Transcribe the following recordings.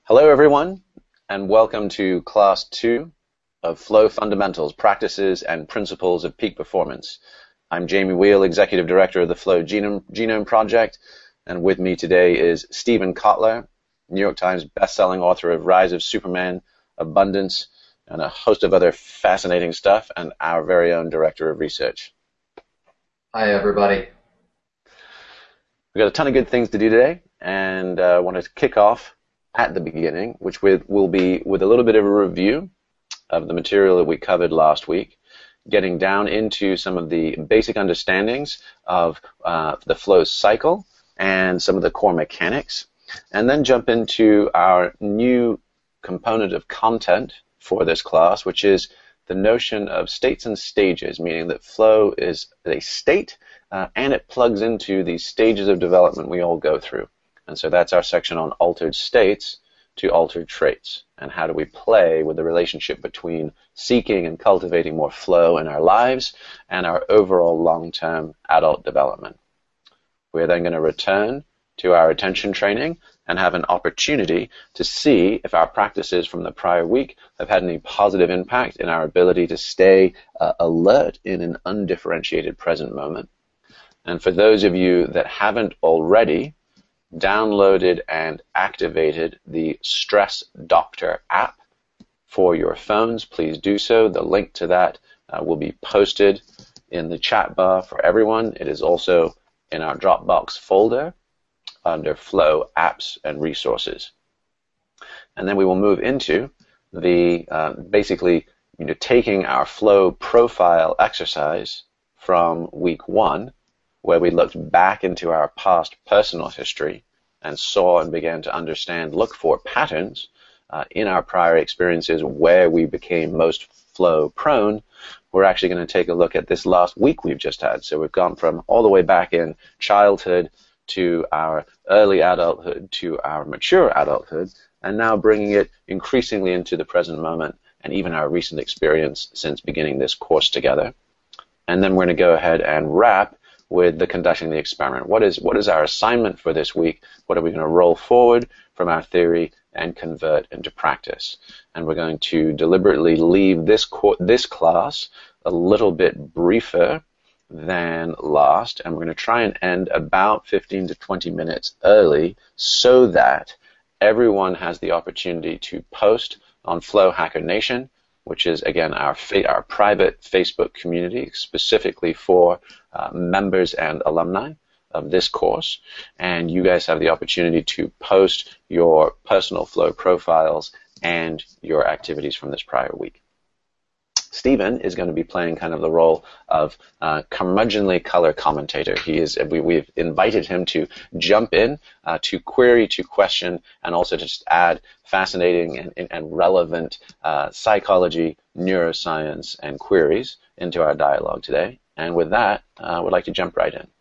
Hello, everyone, and welcome to Class 2 of Flow Fundamentals, Practices and Principles of Peak Performance. I'm Jamie Wheel, Executive Director of the Flow Genome Project, and with me today is Steven Kotler, New York Times bestselling author of Rise of Superman, Abundance, and a host of other fascinating stuff, and our very own Director of Research. Hi, everybody. We've got a ton of good things to do today, and I want to kick off at the beginning, which will be with a little bit of a review of the material that we covered last week, getting down into some of the basic understandings of the flow cycle and some of the core mechanics, and then jump into our new component of content for this class, which is the notion of states and stages, meaning that flow is a state and it plugs into these stages of development we all go through. And so that's our section on altered states to altered traits, and how do we play with the relationship between seeking and cultivating more flow in our lives and our overall long-term adult development. We're then going to return to our attention training and have an opportunity to see if our practices from the prior week have had any positive impact in our ability to stay alert in an undifferentiated present moment. And for those of you that haven't already downloaded and activated the Stress Doctor app for your phones, please do so. The link to that will be posted in the chat bar for everyone. It is also in our Dropbox folder under Flow Apps and Resources. And then we will move into the basically taking our flow profile exercise from week 1, where we looked back into our past personal history and saw and began to understand, look for patterns in our prior experiences where we became most flow prone. We're actually going to take a look at this last week we've just had. So we've gone from all the way back in childhood to our early adulthood to our mature adulthood, and now bringing it increasingly into the present moment and even our recent experience since beginning this course together. And then we're going to go ahead and wrap with the conducting the experiment. What is our assignment for this week? What are we going to roll forward from our theory and convert into practice? And we're going to deliberately leave this class a little bit briefer than last, and we're going to try and end about 15 to 20 minutes early so that everyone has the opportunity to post on Flow Hacker Nation, which is, again, our private Facebook community specifically for members and alumni of this course. And you guys have the opportunity to post your personal flow profiles and your activities from this prior week. Stephen is going to be playing kind of the role of curmudgeonly color commentator. We've invited him to jump in, to query, to question, and also to just add fascinating and relevant psychology, neuroscience, and queries into our dialogue today. And with that, I would like to jump right in.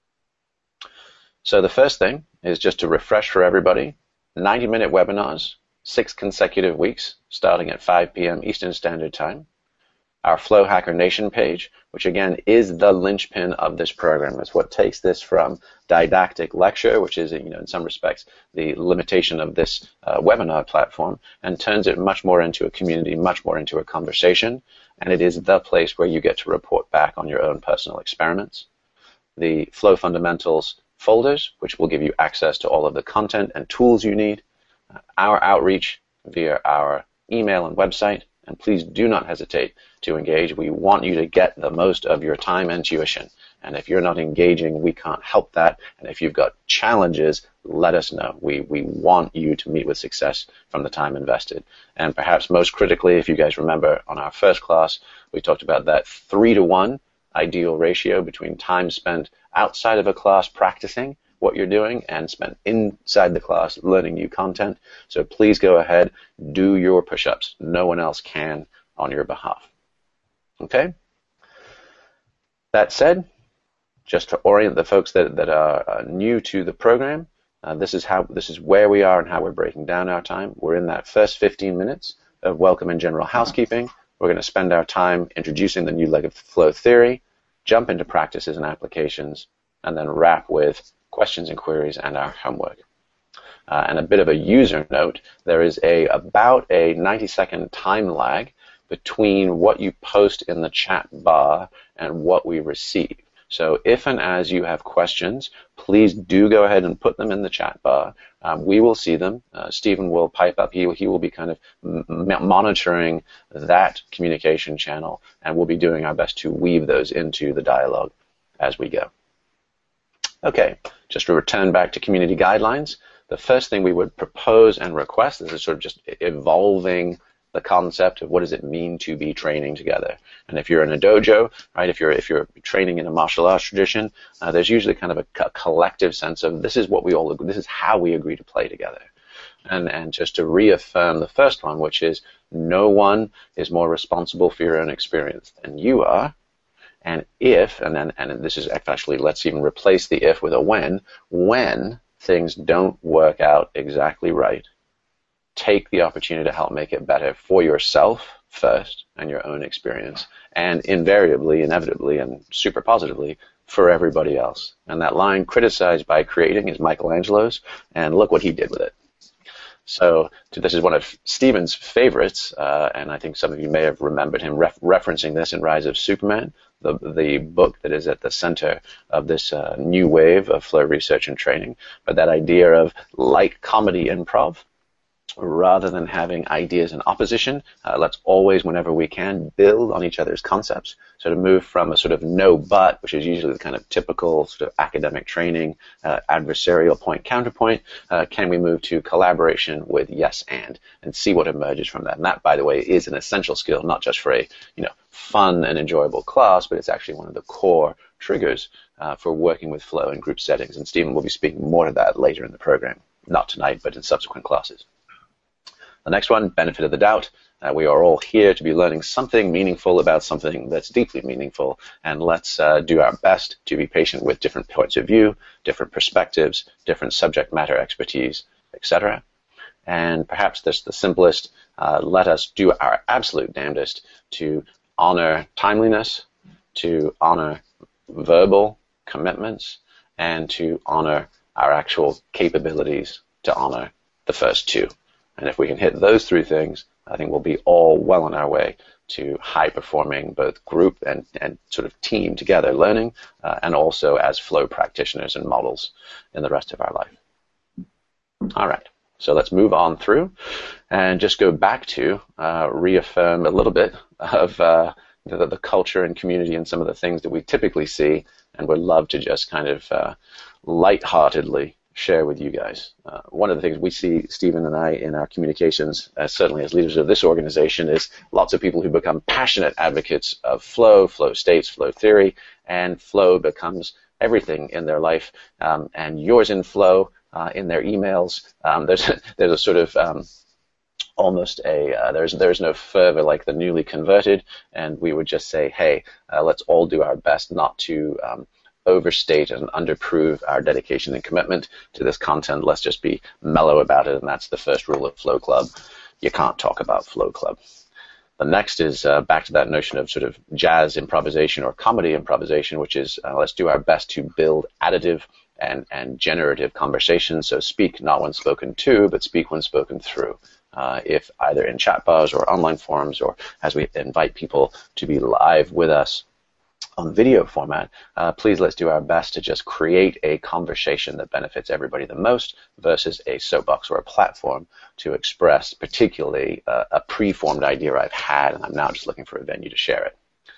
So the first thing is just to refresh for everybody, 90-minute webinars, 6 consecutive weeks, starting at 5 p.m. Eastern Standard Time. Our Flow Hacker Nation page, which again is the linchpin of this program. It's what takes this from didactic lecture, which is, in some respects, the limitation of this webinar platform, and turns it much more into a community, much more into a conversation. And it is the place where you get to report back on your own personal experiments. The Flow Fundamentals folders, which will give you access to all of the content and tools you need. Our outreach via our email and website. And please do not hesitate to engage. We want you to get the most of your time and tuition. And if you're not engaging, we can't help that. And if you've got challenges, let us know. We want you to meet with success from the time invested. And perhaps most critically, if you guys remember on our first class, we talked about that 3-to-1 ideal ratio between time spent outside of a class practicing what you're doing and spent inside the class learning new content. So please go ahead, do your push-ups. No one else can on your behalf. Okay? That said, just to orient the folks that are new to the program, this is where we are and how we're breaking down our time. We're in that first 15 minutes of welcome and general housekeeping. We're going to spend our time introducing the new leg of flow theory, jump into practices and applications, and then wrap with questions and queries and our homework. And a bit of a user note, there is about a 90-second time lag between what you post in the chat bar and what we receive. So if and as you have questions, please do go ahead and put them in the chat bar. We will see them. Stephen will pipe up. He will be kind of monitoring that communication channel, and we'll be doing our best to weave those into the dialogue as we go. Okay, just to return back to community guidelines, the first thing we would propose and request, this is sort of just evolving the concept of what does it mean to be training together. And if you're in a dojo, right, if you're training in a martial arts tradition, there's usually kind of a collective sense of this is what we all agree, this is how we agree to play together. And just to reaffirm the first one, which is no one is more responsible for your own experience than you are. And if, and this is actually, let's even replace the if with a when things don't work out exactly right, take the opportunity to help make it better for yourself first and your own experience, and invariably, inevitably, and super positively for everybody else. And that line, criticized by creating, is Michelangelo's, and look what he did with it. So this is one of Stephen's favorites, and I think some of you may have remembered him referencing this in Rise of Superman, the book that is at the center of this new wave of flow research and training. But that idea of, like comedy improv, rather than having ideas in opposition, let's always, whenever we can, build on each other's concepts. So to move from a sort of no but, which is usually the kind of typical sort of academic training, adversarial point counterpoint, can we move to collaboration with yes and see what emerges from that. And that, by the way, is an essential skill, not just for a fun and enjoyable class, but it's actually one of the core triggers for working with flow in group settings. And Stephen will be speaking more to that later in the program, not tonight, but in subsequent classes. The next one, benefit of the doubt. We are all here to be learning something meaningful about something that's deeply meaningful, and let's do our best to be patient with different points of view, different perspectives, different subject matter expertise, etc. And perhaps this the simplest, let us do our absolute damnedest to honor timeliness, to honor verbal commitments, and to honor our actual capabilities to honor the first two. And if we can hit those three things, I think we'll be all well on our way to high-performing both group and sort of team together learning, and also as flow practitioners and models in the rest of our life. All right, so let's move on through and just go back to reaffirm a little bit of the culture and community and some of the things that we typically see and would love to just kind of lightheartedly share with you guys. One of the things we see, Stephen and I, in our communications, certainly as leaders of this organization, is lots of people who become passionate advocates of flow states, flow theory, and flow becomes everything in their life. And yours in flow, in their emails, there's a sort of almost there's no fervor like the newly converted, and we would just say, hey, let's all do our best not to overstate and underprove our dedication and commitment to this content. Let's just be mellow about it, and that's the first rule of Flow Club. You can't talk about Flow Club. The next is back to that notion of sort of jazz improvisation or comedy improvisation, which is let's do our best to build additive and generative conversations. So speak not when spoken to, but speak when spoken through. If either in chat bars or online forums, or as we invite people to be live with us on video format, please let's do our best to just create a conversation that benefits everybody the most versus a soapbox or a platform to express particularly a preformed idea I've had, and I'm now just looking for a venue to share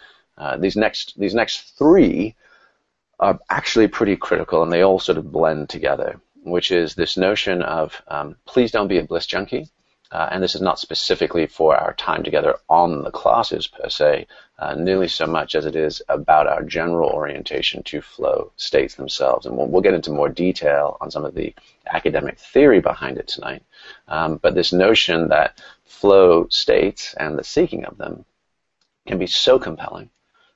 it. These next three are actually pretty critical, and they all sort of blend together, which is this notion of please don't be a bliss junkie. And this is not specifically for our time together on the classes per se, nearly so much as it is about our general orientation to flow states themselves. And we'll get into more detail on some of the academic theory behind it tonight. But this notion that flow states and the seeking of them can be so compelling,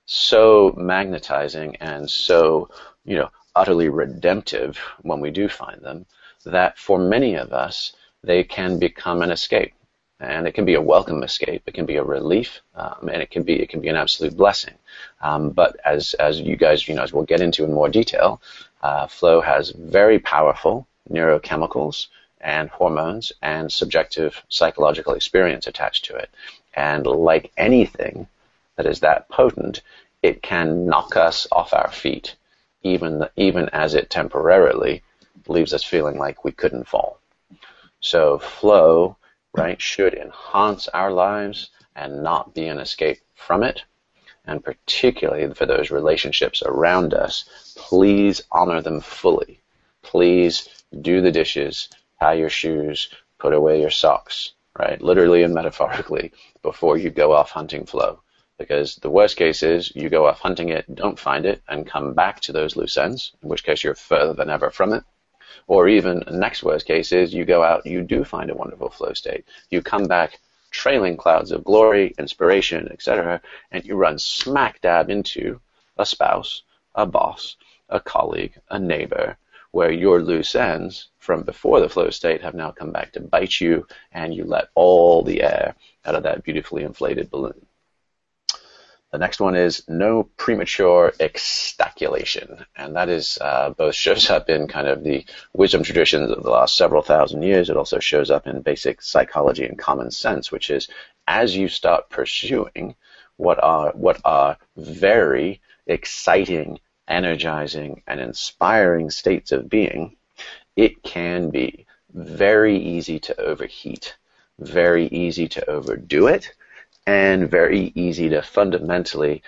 so magnetizing, and so, utterly redemptive when we do find them, that for many of us, they can become an escape, and it can be a welcome escape. It can be a relief, and it can be an absolute blessing. But as you guys, as we'll get into in more detail, flow has very powerful neurochemicals and hormones and subjective psychological experience attached to it. And like anything that is that potent, it can knock us off our feet, even as it temporarily leaves us feeling like we couldn't fall. So flow, right, should enhance our lives and not be an escape from it. And particularly for those relationships around us, please honor them fully. Please do the dishes, tie your shoes, put away your socks, right, literally and metaphorically, before you go off hunting flow. Because the worst case is you go off hunting it, don't find it, and come back to those loose ends, in which case you're further than ever from it. Or even next worst case is you go out, you do find a wonderful flow state. You come back trailing clouds of glory, inspiration, etc., and you run smack dab into a spouse, a boss, a colleague, a neighbor, where your loose ends from before the flow state have now come back to bite you, and you let all the air out of that beautifully inflated balloon. The next one is no premature extaculation, and that is both shows up in kind of the wisdom traditions of the last several thousand years. It also shows up in basic psychology and common sense, which is as you start pursuing what are very exciting, energizing, and inspiring states of being, it can be very easy to overheat, very easy to overdo it, and very easy to fundamentally,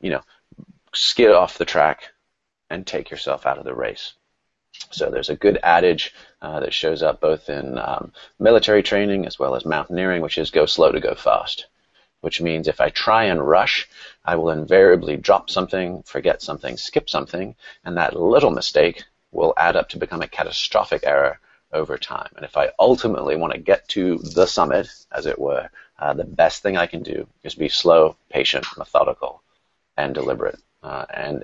skid off the track and take yourself out of the race. So there's a good adage that shows up both in military training as well as mountaineering, which is go slow to go fast, which means if I try and rush, I will invariably drop something, forget something, skip something, and that little mistake will add up to become a catastrophic error over time. And if I ultimately want to get to the summit, as it were, the best thing I can do is be slow, patient, methodical, and deliberate. And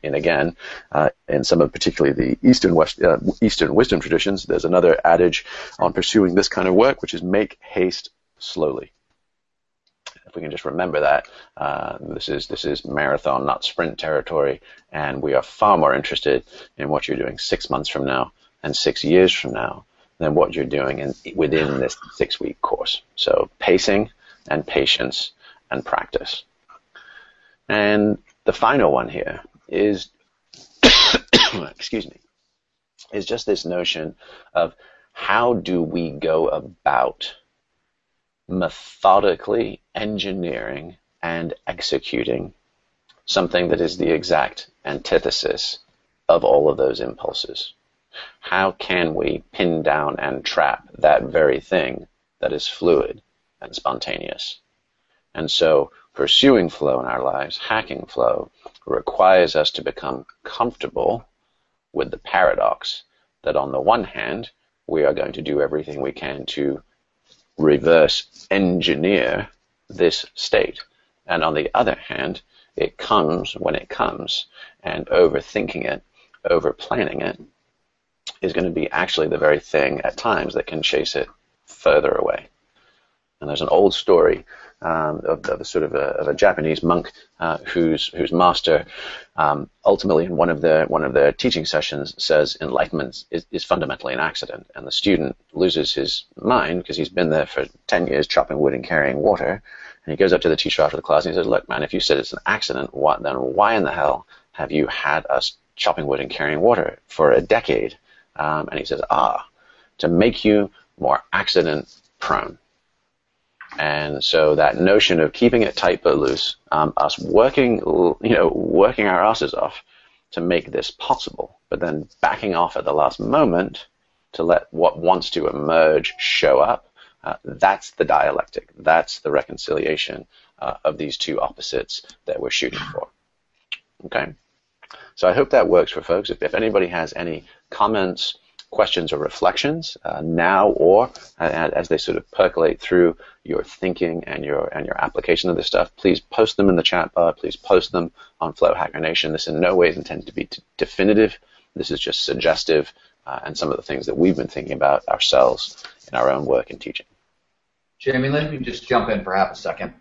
in some of particularly the Eastern wisdom traditions, there's another adage on pursuing this kind of work, which is make haste slowly. If we can just remember that, this is marathon, not sprint territory, and we are far more interested in what you're doing 6 months from now and 6 years from now than what you're doing within this 6-week course. So pacing and patience and practice. And the final one here is, is just this notion of how do we go about methodically engineering and executing something that is the exact antithesis of all of those impulses. How can we pin down and trap that very thing that is fluid and spontaneous? And so pursuing flow in our lives, hacking flow, requires us to become comfortable with the paradox that on the one hand, we are going to do everything we can to reverse engineer this state. And on the other hand, it comes when it comes, and overthinking it, overplanning it, is going to be actually the very thing at times that can chase it further away. And there's an old story of a Japanese monk whose master ultimately in one of their teaching sessions says enlightenment is fundamentally an accident, and the student loses his mind because he's been there for 10 years chopping wood and carrying water, and he goes up to the teacher after the class and he says, "Look, man, if you said it's an accident, then why in the hell have you had us chopping wood and carrying water for a decade?" And he says, to make you more accident prone. And so that notion of keeping it tight but loose, us working our asses off to make this possible, but then backing off at the last moment to let what wants to emerge show up, that's the dialectic. That's the reconciliation of these two opposites that we're shooting for. Okay? So I hope that works for folks. If anybody has any comments, questions, or reflections now or as they sort of percolate through your thinking and your application of this stuff, please post them in the chat bar. Please post them on Flow Hacker Nation. This in no way is intended to be definitive. This is just suggestive and some of the things that we've been thinking about ourselves in our own work and teaching. Jamie, let me just jump in for half a second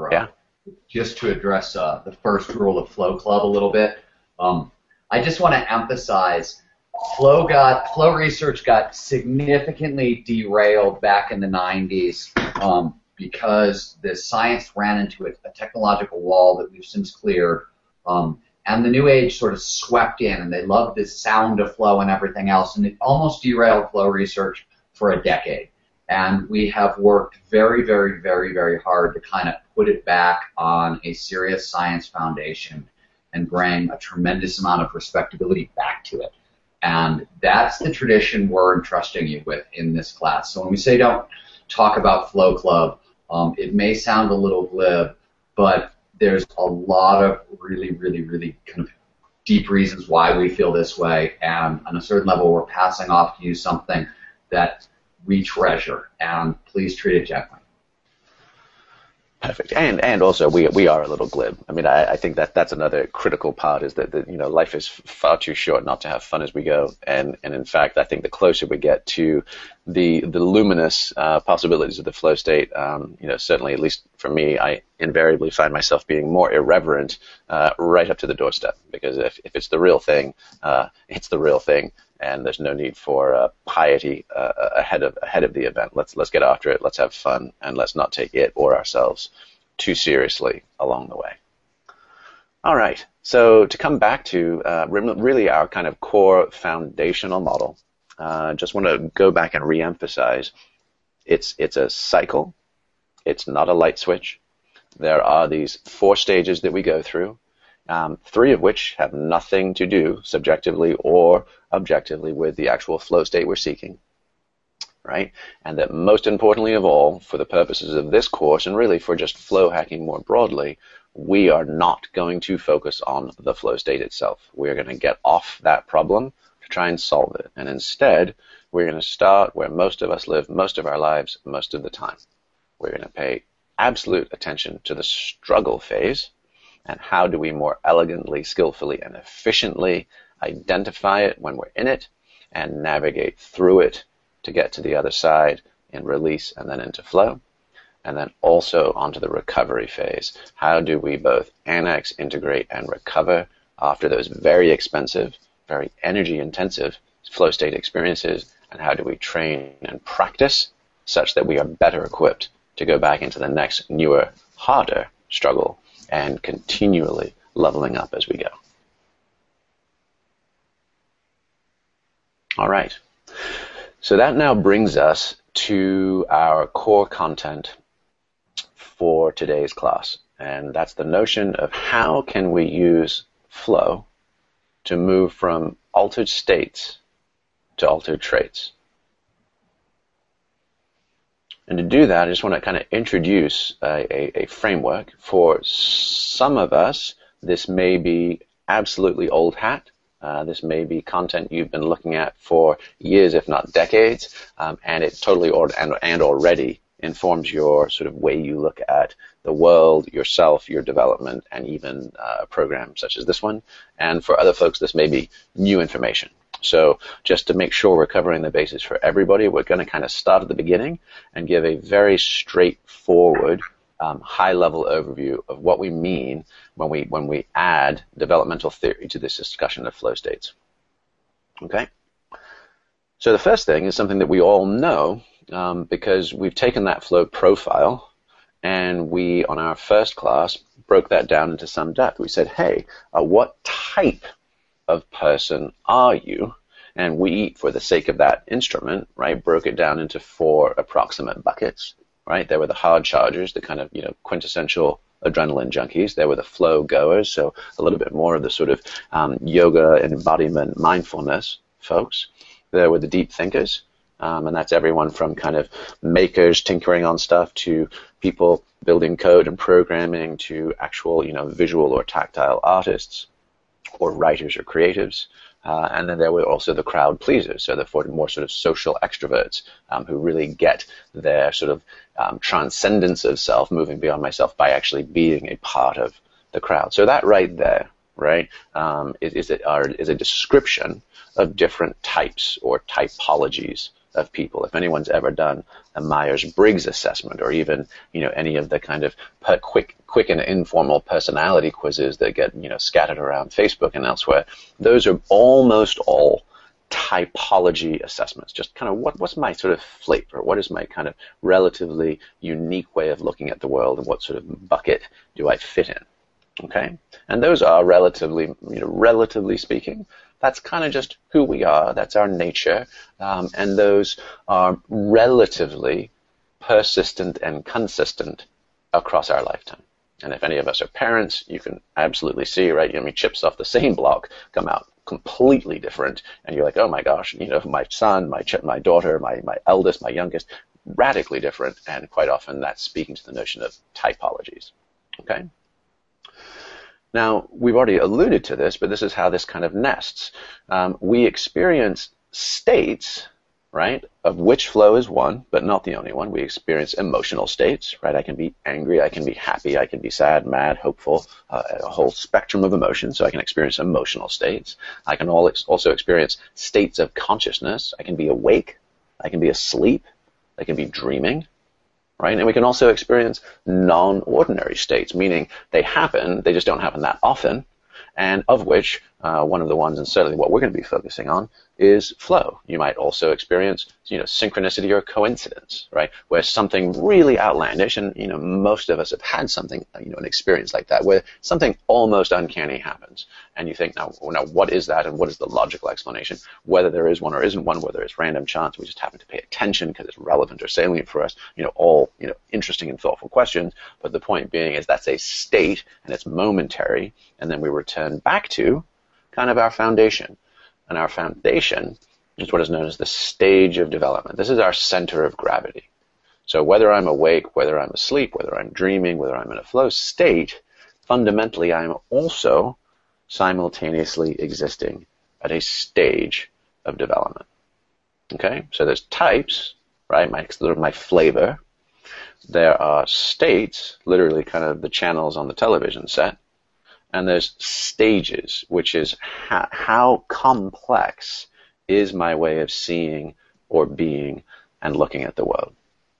just to address the first rule of Flow Club a little bit. I just want to emphasize flow research got significantly derailed back in the 90s because the science ran into a technological wall that we've since cleared. And the new age sort of swept in, and they loved this sound of flow and everything else, and it almost derailed flow research for a decade. And we have worked very, very, very, very hard to kind of put it back on a serious science foundation and bring a tremendous amount of respectability back to it. And that's the tradition we're entrusting you with in this class. So when we say don't talk about Flow Club, it may sound a little glib, but there's a lot of really, really, really kind of deep reasons why we feel this way. And on a certain level, we're passing off to you something that we treasure. And please treat it gently. Perfect. And also we are a little glib. I mean, I think that's another critical part is that life is far too short not to have fun as we go. And in fact, I think the closer we get to the luminous possibilities of the flow state, certainly, at least for me, I invariably find myself being more irreverent right up to the doorstep, because if it's the real thing, it's the real thing. And there's no need for piety ahead of the event. Let's get after it. Let's have fun, and let's not take it or ourselves too seriously along the way. All right. So to come back to really our kind of core foundational model, just want to go back and reemphasize it's a cycle. It's not a light switch. There are these 4 stages that we go through. 3 of which have nothing to do subjectively or objectively with the actual flow state we're seeking, right? And that most importantly of all, for the purposes of this course and really for just flow hacking more broadly, we are not going to focus on the flow state itself. We're going to get off that problem to try and solve it. And instead, we're going to start where most of us live most of our lives, most of the time. We're going to pay absolute attention to the struggle phase. And how do we more elegantly, skillfully, and efficiently identify it when we're in it and navigate through it to get to the other side in release and then into flow? And then also onto the recovery phase. How do we both annex, integrate, and recover after those very expensive, very energy-intensive flow state experiences? And how do we train and practice such that we are better equipped to go back into the next, newer, harder struggle and continually leveling up as we go? All right. So that now brings us to our core content for today's class. And that's the notion of how can we use flow to move from altered states to altered traits. And to do that, I just want to kind of introduce a framework. For some of us, this may be absolutely old hat. This may be content you've been looking at for years, if not decades, and it totally and already informs your sort of way you look at the world, yourself, your development, and even a program such as this one. And for other folks, this may be new information. So just to make sure we're covering the bases for everybody, we're going to kind of start at the beginning and give a very straightforward, high-level overview of what we mean when we add developmental theory to this discussion of flow states. Okay? So the first thing is something that we all know because we've taken that flow profile and we, on our first class, broke that down into some depth. We said, hey, what type of person are you? And we, for the sake of that instrument, right, broke it down into 4 approximate buckets, right? There were the hard chargers, the kind of, quintessential adrenaline junkies. There were the flow goers, so a little bit more of the sort of yoga, embodiment, mindfulness folks. There were the deep thinkers, and that's everyone from kind of makers tinkering on stuff to people building code and programming to actual, visual or tactile artists, or writers or creatives. And then there were also the crowd pleasers, so the more sort of social extroverts who really get their sort of transcendence of self, moving beyond myself by actually being a part of the crowd. So that right there, right, is a description of different types or typologies of people. If anyone's ever done a Myers-Briggs assessment or even, any of the kind of quick and informal personality quizzes that get, scattered around Facebook and elsewhere, those are almost all typology assessments, just kind of what's my sort of flavor, what is my kind of relatively unique way of looking at the world, and what sort of bucket do I fit in, okay? And those are relatively speaking, that's kind of just who we are, that's our nature, and those are relatively persistent and consistent across our lifetime. And if any of us are parents, you can absolutely see, right? Chips off the same block come out completely different, and you're like, oh my gosh, my son, my daughter, my eldest, my youngest, radically different, and quite often that's speaking to the notion of typologies, okay? Now, we've already alluded to this, but this is how this kind of nests. We experience states, right, of which flow is one, but not the only one. We experience emotional states, right? I can be angry, I can be happy, I can be sad, mad, hopeful, a whole spectrum of emotions, so I can experience emotional states. I can also experience states of consciousness. I can be awake, I can be asleep, I can be dreaming, right? And we can also experience non-ordinary states, meaning they happen, they just don't happen that often, and of which one of the ones, and certainly what we're going to be focusing on, is flow. You might also experience, synchronicity or coincidence, right? Where something really outlandish, and, most of us have had something, an experience like that, where something almost uncanny happens. And you think, now, what is that, and what is the logical explanation? Whether there is one or isn't one, whether it's random chance, we just happen to pay attention because it's relevant or salient for us, all, interesting and thoughtful questions. But the point being is that's a state, and it's momentary, and then we return back to kind of our foundation. And our foundation is what is known as the stage of development. This is our center of gravity. So whether I'm awake, whether I'm asleep, whether I'm dreaming, whether I'm in a flow state, fundamentally I'm also simultaneously existing at a stage of development. Okay? So there's types, right? My flavor. There are states, literally kind of the channels on the television set. And there's stages, which is how complex is my way of seeing or being and looking at the world.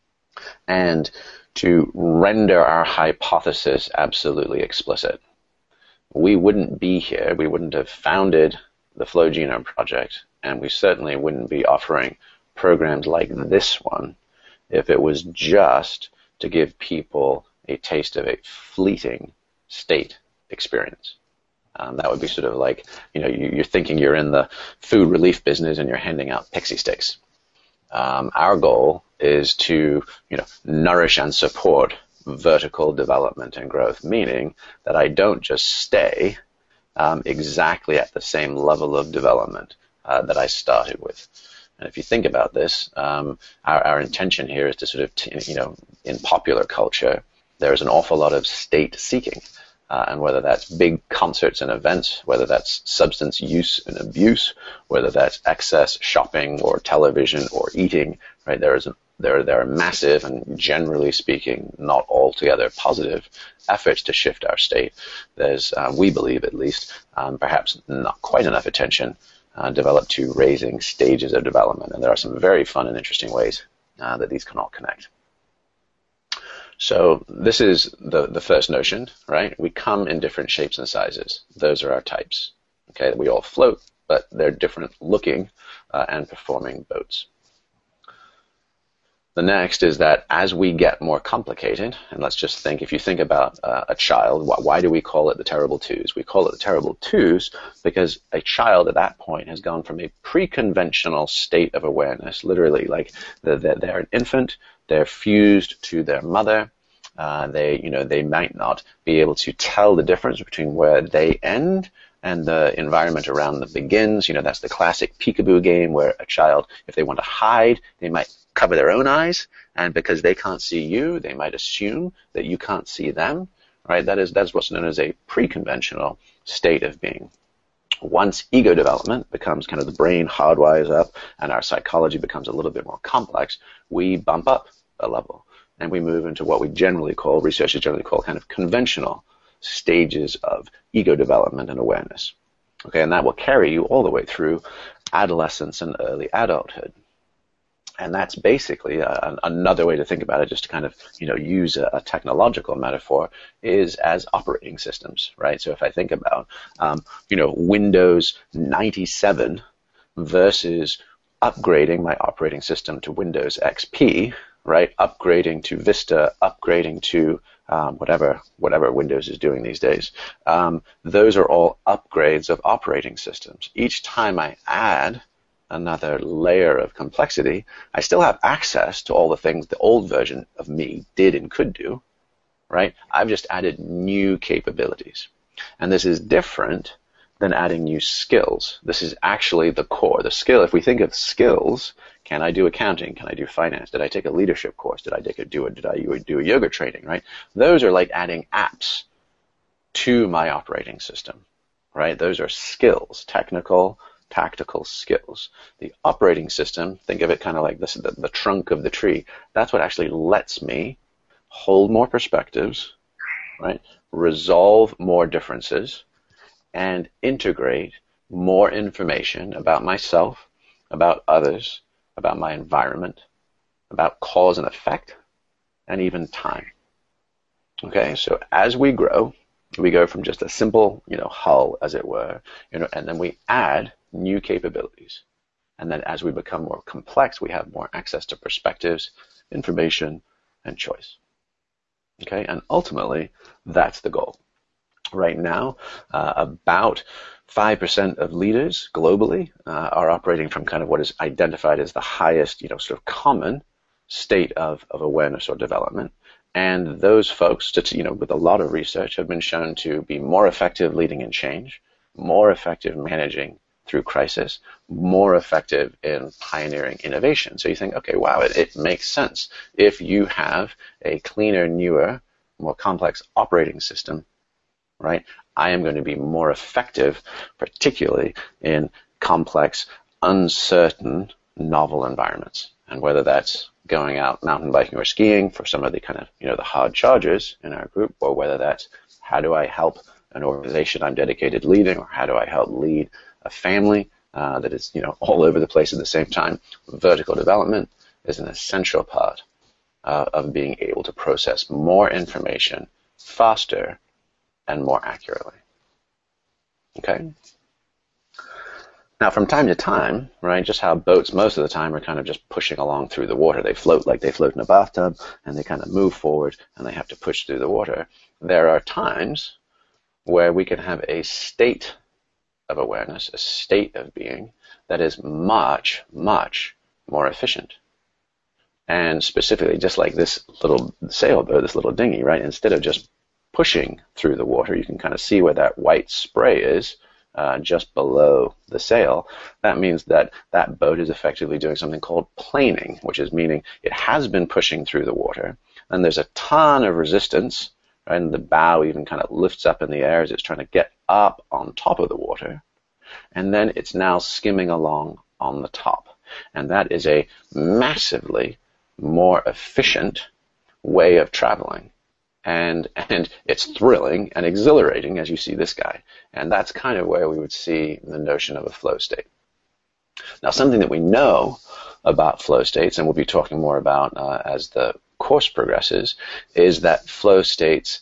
And to render our hypothesis absolutely explicit, we wouldn't be here, we wouldn't have founded the Flow Genome Project, and we certainly wouldn't be offering programs like this one if it was just to give people a taste of a fleeting state experience. That would be sort of like, you're thinking you're in the food relief business and you're handing out pixie sticks. Our goal is to, nourish and support vertical development and growth, meaning that I don't just stay exactly at the same level of development that I started with. And if you think about this, our intention here is to sort of, in popular culture, there's an awful lot of state seeking. And whether that's big concerts and events, whether that's substance use and abuse, whether that's excess shopping or television or eating, right? There are massive and, generally speaking, not altogether positive efforts to shift our state. There's, we believe at least, perhaps not quite enough attention developed to raising stages of development. And there are some very fun and interesting ways that these can all connect. So this is the first notion, right? We come in different shapes and sizes. Those are our types. Okay, we all float, but they're different looking and performing boats. The next is that as we get more complicated, and let's just think, if you think about a child, why do we call it the terrible twos? We call it the terrible twos because a child at that point has gone from a pre-conventional state of awareness, literally like they're an infant, they're fused to their mother. They might not be able to tell the difference between where they end and the environment around them begins. That's the classic peekaboo game where a child, if they want to hide, they might cover their own eyes, and because they can't see you, they might assume that you can't see them, right? That's what's known as a pre-conventional state of being. Once ego development becomes kind of the brain hardwires up and our psychology becomes a little bit more complex, we bump up a level and we move into what researchers generally call kind of conventional stages of ego development and awareness. Okay, and that will carry you all the way through adolescence and early adulthood. And that's basically another way to think about it, just to kind of, use a technological metaphor, is as operating systems, right? So if I think about, Windows 97 versus upgrading my operating system to Windows XP, right? Upgrading to Vista, upgrading to whatever Windows is doing these days. Those are all upgrades of operating systems. Each time I add another layer of complexity, I still have access to all the things the old version of me did and could do, right? I've just added new capabilities. And this is different than adding new skills. This is actually the core. The skill, if we think of skills, can I do accounting? Can I do finance? Did I take a leadership course? Did I do a yoga training, right? Those are like adding apps to my operating system, right? Those are skills, technical, tactical skills. The operating system, think of it kind of like this, the trunk of the tree. That's what actually lets me hold more perspectives, right? Resolve more differences, and integrate more information about myself, about others, about my environment, about cause and effect, and even time. Okay, so as we grow, we go from just a simple, hull, as it were, and then we add new capabilities. And then as we become more complex, we have more access to perspectives, information, and choice. Okay, and ultimately, that's the goal. Right now, about 5% of leaders globally are operating from kind of what is identified as the highest, sort of common state of awareness or development. And those folks, with a lot of research, have been shown to be more effective leading in change, more effective managing through crisis, more effective in pioneering innovation. So you think, okay, wow, it makes sense. If you have a cleaner, newer, more complex operating system, right, I am going to be more effective, particularly in complex, uncertain, novel environments. And whether that's going out mountain biking or skiing for some of the kind of, the hard chargers in our group, or whether that's how do I help an organization I'm dedicated leading, or how do I help lead a family that is, all over the place at the same time. Vertical development is an essential part of being able to process more information faster and more accurately. Okay? Now, from time to time, right, just how boats most of the time are kind of just pushing along through the water. They float like they float in a bathtub, and they kind of move forward, and they have to push through the water. There are times where we can have a state of awareness, a state of being that is much, much more efficient. And specifically, just like this little sailboat, this little dinghy, right, instead of just pushing through the water, you can kind of see where that white spray is just below the sail. That means that that boat is effectively doing something called planing, which is meaning it has been pushing through the water, and there's a ton of resistance, right, and the bow even kind of lifts up in the air as it's trying to get up on top of the water, and then it's now skimming along on the top. And that is a massively more efficient way of traveling. And it's thrilling and exhilarating as you see this guy. And that's kind of where we would see the notion of a flow state. Now, something that we know about flow states, and we'll be talking more about as the course progresses, is that flow states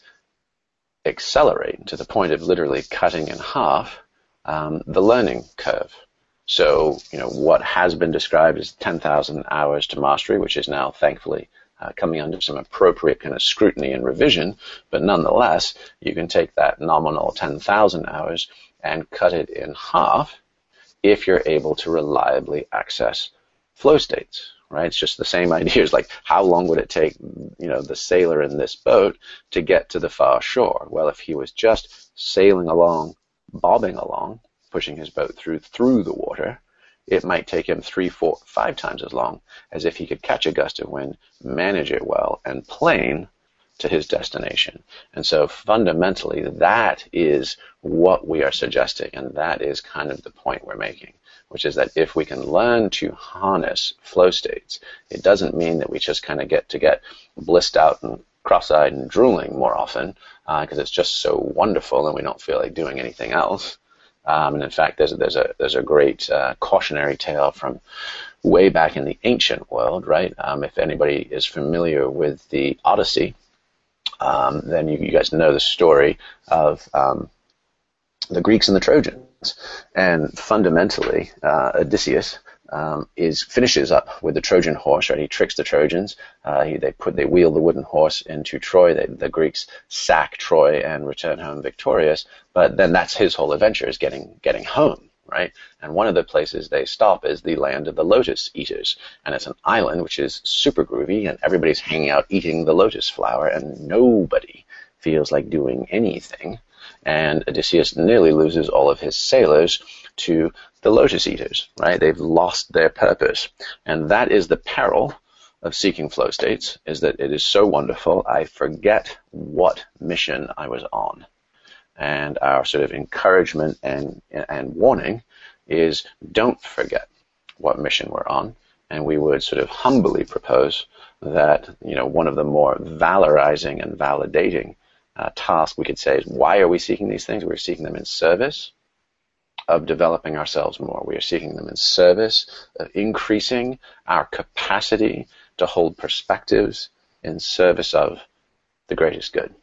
accelerate to the point of literally cutting in half the learning curve. So, what has been described as 10,000 hours to mastery, which is now thankfully coming under some appropriate kind of scrutiny and revision, but nonetheless, you can take that nominal 10,000 hours and cut it in half if you're able to reliably access flow states, right? It's just the same idea as like, how long would it take, the sailor in this boat to get to the far shore? Well, if he was just sailing along, bobbing along, pushing his boat through the water, it might take him 3, 4, 5 times as long as if he could catch a gust of wind, manage it well, and plane to his destination. And so fundamentally, that is what we are suggesting, and that is kind of the point we're making, which is that if we can learn to harness flow states, it doesn't mean that we just kind of get blissed out and cross-eyed and drooling more often because it's just so wonderful and we don't feel like doing anything else. And in fact, there's a great cautionary tale from way back in the ancient world, right? If anybody is familiar with the Odyssey, then you guys know the story of the Greeks and the Trojans. And fundamentally, Odysseus finishes up with the Trojan horse, right? He tricks the Trojans. They wheel the wooden horse into Troy. The Greeks sack Troy and return home victorious. But then that's his whole adventure, is getting home, right? And one of the places they stop is the land of the lotus eaters. And it's an island which is super groovy, and everybody's hanging out eating the lotus flower, and nobody feels like doing anything. And Odysseus nearly loses all of his sailors to the lotus eaters, right? They've lost their purpose. And that is the peril of seeking flow states, is that it is so wonderful, I forget what mission I was on. And our sort of encouragement and warning is, don't forget what mission we're on. And we would sort of humbly propose that, one of the more valorizing and validating task we could say is, why are we seeking these things? We're seeking them in service of developing ourselves more. We are seeking them in service of increasing our capacity to hold perspectives in service of the greatest good.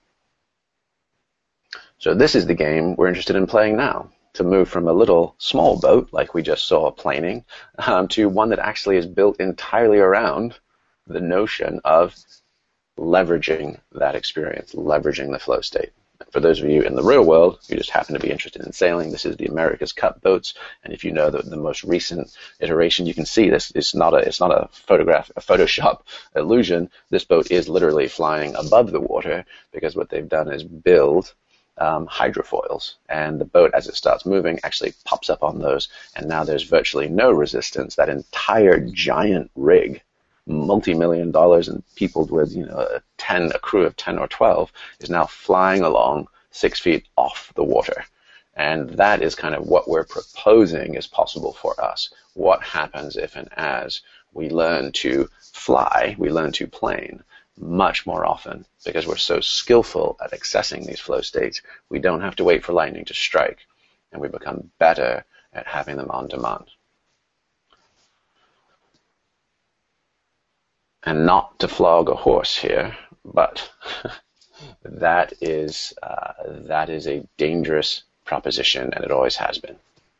So this is the game we're interested in playing now, to move from a little small boat, like we just saw planing, to one that actually is built entirely around the notion of leveraging that experience, leveraging the flow state. For those of you in the real world who just happen to be interested in sailing, this is the America's Cup boats. And if you know the most recent iteration, you can see this. It's not a Photoshop illusion. This boat is literally flying above the water, because what they've done is build hydrofoils, and the boat, as it starts moving, actually pops up on those, and now there's virtually no resistance. That entire giant rig, multi-million dollars and peopled with a crew of 10 or 12, is now flying along 6 feet off the water. And that is kind of what we're proposing is possible for us. What happens if and as we learn to fly, we learn to plane much more often, because we're so skillful at accessing these flow states, we don't have to wait for lightning to strike, and we become better at having them on demand. And not to flog a horse here, but that is a dangerous proposition, and it always has been.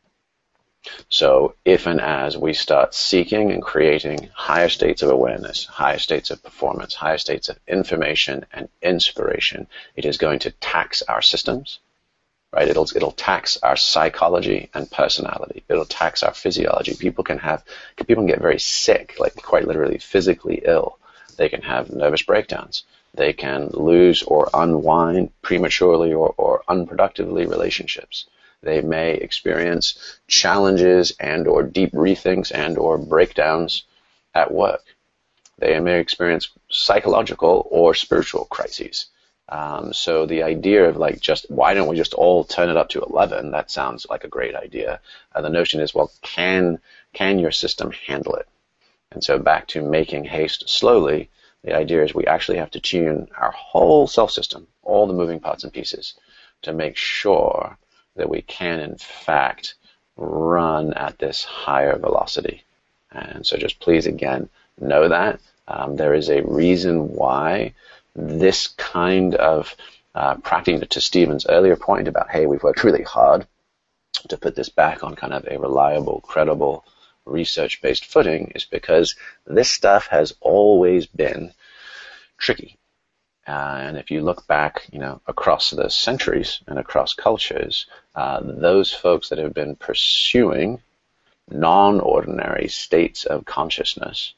So if and as we start seeking and creating higher states of awareness, higher states of performance, higher states of information and inspiration, it is going to tax our systems, right? It'll tax our psychology and personality. It'll tax our physiology. People can get very sick, like quite literally physically ill. They can have nervous breakdowns. They can lose or unwind prematurely or unproductively relationships. They may experience challenges and or deep rethinks and or breakdowns at work. They may experience psychological or spiritual crises. So the idea of why don't we just all turn it up to 11? That sounds like a great idea. The notion is, well, can your system handle it? And so back to making haste slowly, the idea is we actually have to tune our whole self system, all the moving parts and pieces, to make sure that we can, in fact, run at this higher velocity. And so just please, again, know that. There is a reason why this kind of practicing, to Stephen's earlier point about, hey, we've worked really hard to put this back on kind of a reliable, credible, research-based footing, is because this stuff has always been tricky. And if you look back, across the centuries and across cultures, those folks that have been pursuing non-ordinary states of consciousness,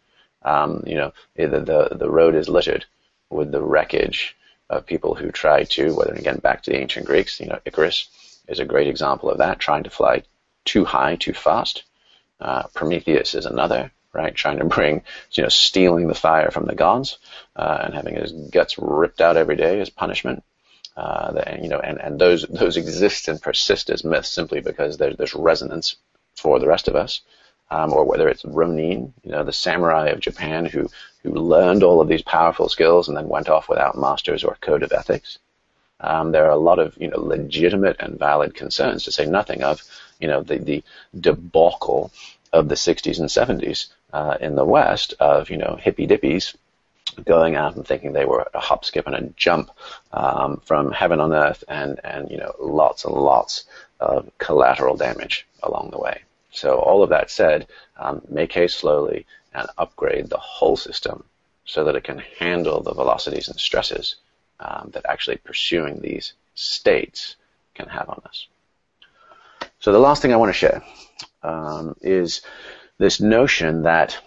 the road is littered with the wreckage of people who try to, whether again back to the ancient Greeks, Icarus is a great example of that, trying to fly too high, too fast. Prometheus is another, right? Trying to bring, stealing the fire from the gods, and having his guts ripped out every day as punishment. And those exist and persist as myths simply because there's resonance for the rest of us. Or whether it's Ronin, the samurai of Japan who learned all of these powerful skills and then went off without masters or code of ethics. There are a lot of legitimate and valid concerns, to say nothing of the debacle of the 60s and 70s in the West of hippy dippies going out and thinking they were a hop, skip, and a jump from heaven on earth, and lots and lots of collateral damage along the way. So all of that said, make haste slowly and upgrade the whole system so that it can handle the velocities and stresses that actually pursuing these states can have on us. So the last thing I want to share is this notion that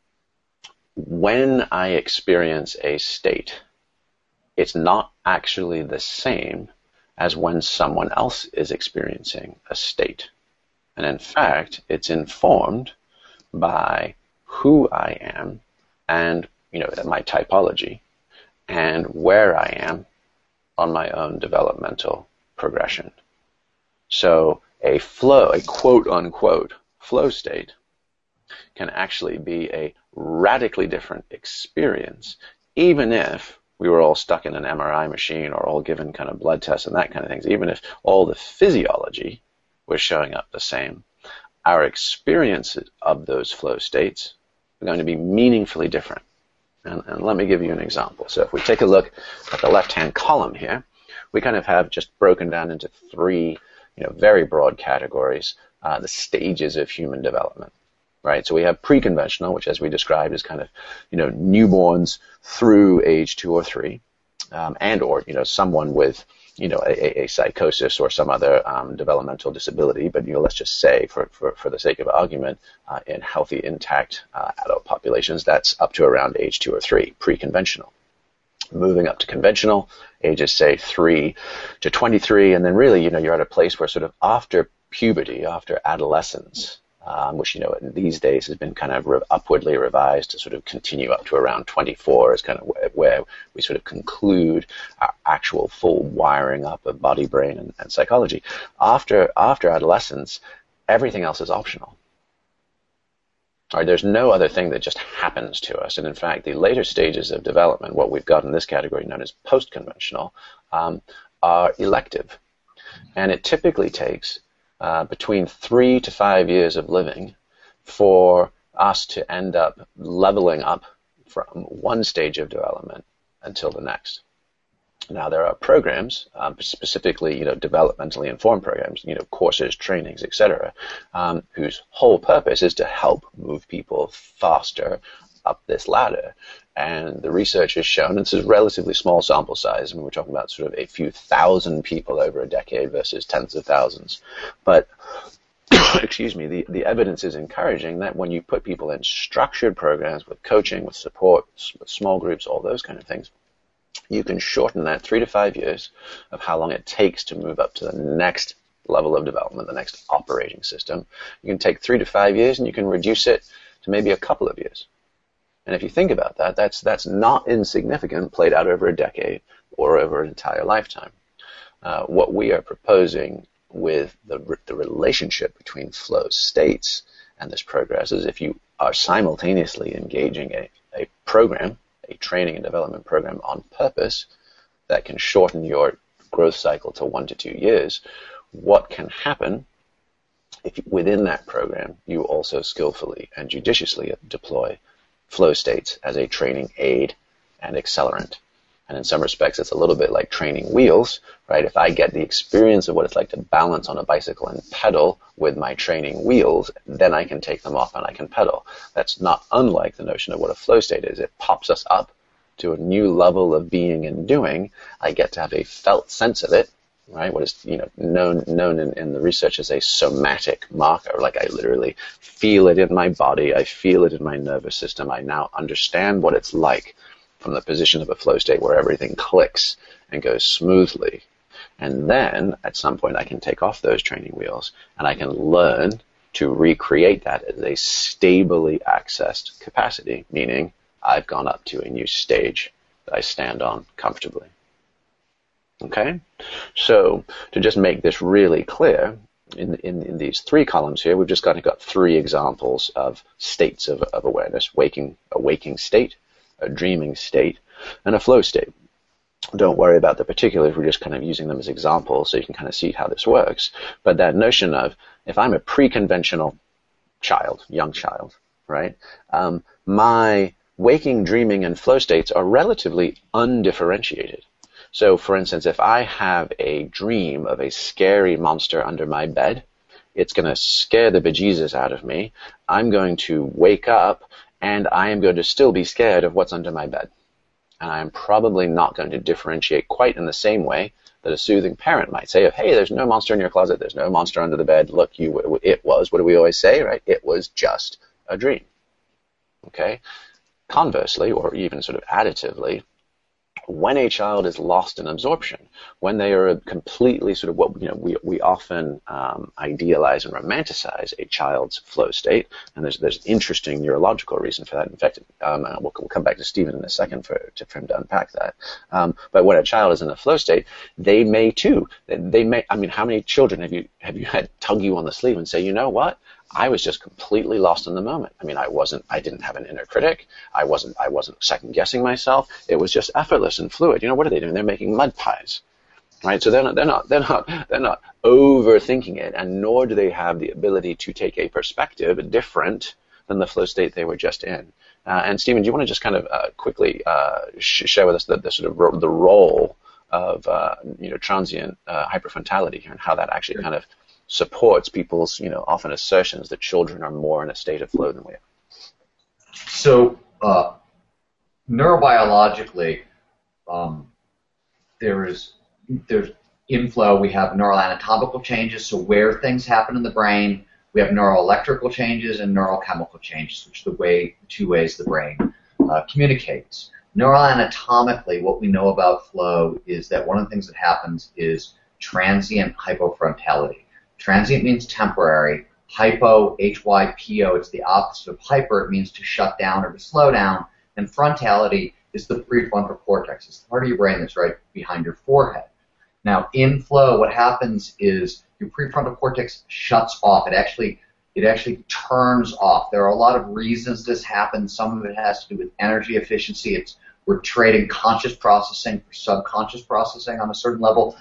when I experience a state, it's not actually the same as when someone else is experiencing a state. And in fact, it's informed by who I am and, my typology and where I am on my own developmental progression. So a quote-unquote flow state can actually be a radically different experience, even if we were all stuck in an MRI machine or all given kind of blood tests and that kind of things, even if all the physiology was showing up the same, our experiences of those flow states are going to be meaningfully different. And let me give you an example. So if we take a look at the left-hand column here, we kind of have just broken down into three, very broad categories, the stages of human development, right? So we have pre-conventional, which as we described is kind of, newborns through age 2 or 3, and or, someone with, a psychosis or some other developmental disability, but let's just say, for the sake of argument, in healthy, intact adult populations, that's up to around age 2 or 3, pre-conventional. Moving up to conventional, ages say 3 to 23, and then really, you're at a place where sort of after puberty, after adolescence, which, these days has been kind of upwardly revised to sort of continue up to around 24 is kind of where we sort of conclude our actual full wiring up of body, brain, and psychology. After adolescence, everything else is optional. All right, there's no other thing that just happens to us. And in fact, the later stages of development, what we've got in this category known as post-conventional, are elective. And it typically takes between 3 to 5 years of living for us to end up leveling up from one stage of development until the next. Now, there are programs, specifically, developmentally informed programs, courses, trainings, etc., whose whole purpose is to help move people faster up this ladder. And the research has shown, and this is a relatively small sample size, we're talking about sort of a few thousand people over a decade versus tens of thousands. But, excuse me, the evidence is encouraging that when you put people in structured programs with coaching, with support, with small groups, all those kind of things, you can shorten that 3 to 5 years of how long it takes to move up to the next level of development, the next operating system. You can take 3 to 5 years and you can reduce it to maybe a couple of years. And if you think about that, that's not insignificant played out over a decade or over an entire lifetime. What we are proposing with the relationship between flow states and this progress is if you are simultaneously engaging a program, a training and development program on purpose that can shorten your growth cycle to 1 to 2 years, what can happen if within that program you also skillfully and judiciously deploy flow states as a training aid and accelerant. And in some respects, it's a little bit like training wheels, right? If I get the experience of what it's like to balance on a bicycle and pedal with my training wheels, then I can take them off and I can pedal. That's not unlike the notion of what a flow state is. It pops us up to a new level of being and doing. I get to have a felt sense of it, right? What is known in the research as a somatic marker. Like I literally feel it in my body. I feel it in my nervous system. I now understand what it's like from the position of a flow state where everything clicks and goes smoothly. And then at some point I can take off those training wheels and I can learn to recreate that as a stably accessed capacity, meaning I've gone up to a new stage that I stand on comfortably. Okay? So to just make this really clear, in these 3 columns here, we've just got 3 examples of states of awareness: a waking state, a dreaming state, and a flow state. Don't worry about the particulars, we're just kind of using them as examples so you can kind of see how this works. But that notion of, if I'm a pre-conventional child, young child, right, my waking, dreaming, and flow states are relatively undifferentiated. So, for instance, if I have a dream of a scary monster under my bed, it's going to scare the bejesus out of me. I'm going to wake up, and I am going to still be scared of what's under my bed. And I am probably not going to differentiate quite in the same way that a soothing parent might say, hey, there's no monster in your closet, there's no monster under the bed, look, it was, what do we always say, right? It was just a dream. Okay? Conversely, or even sort of additively, when a child is lost in absorption, when they are completely sort of what we often idealize and romanticize a child's flow state, and there's interesting neurological reason for that. In fact, we'll come back to Stephen in a second for him to unpack that. But when a child is in a flow state, they may too. They may. I mean, how many children have you had tug you on the sleeve and say, you know what? I was just completely lost in the moment. I mean, I didn't have an inner critic. I wasn't second guessing myself. It was just effortless and fluid. You know, what are they doing? They're making mud pies, right? So they're not overthinking it, and nor do they have the ability to take a perspective different than the flow state they were just in. And Stephen, do you want to just kind of quickly share with us the sort of the role of transient hyperfrontality here, and how that actually kind of supports people's, often assertions that children are more in a state of flow than we are. So, neurobiologically, there's in flow we have neuroanatomical changes, so where things happen in the brain. We have neuroelectrical changes and neurochemical changes, which are the two ways the brain communicates. Neuroanatomically, what we know about flow is that one of the things that happens is transient hypofrontality. Transient means temporary. Hypo, H-Y-P-O, it's the opposite of hyper. It means to shut down or to slow down. And frontality is the prefrontal cortex. It's the part of your brain that's right behind your forehead. Now, in flow, what happens is your prefrontal cortex shuts off. It actually turns off. There are a lot of reasons this happens. Some of it has to do with energy efficiency. We're trading conscious processing for subconscious processing on a certain level.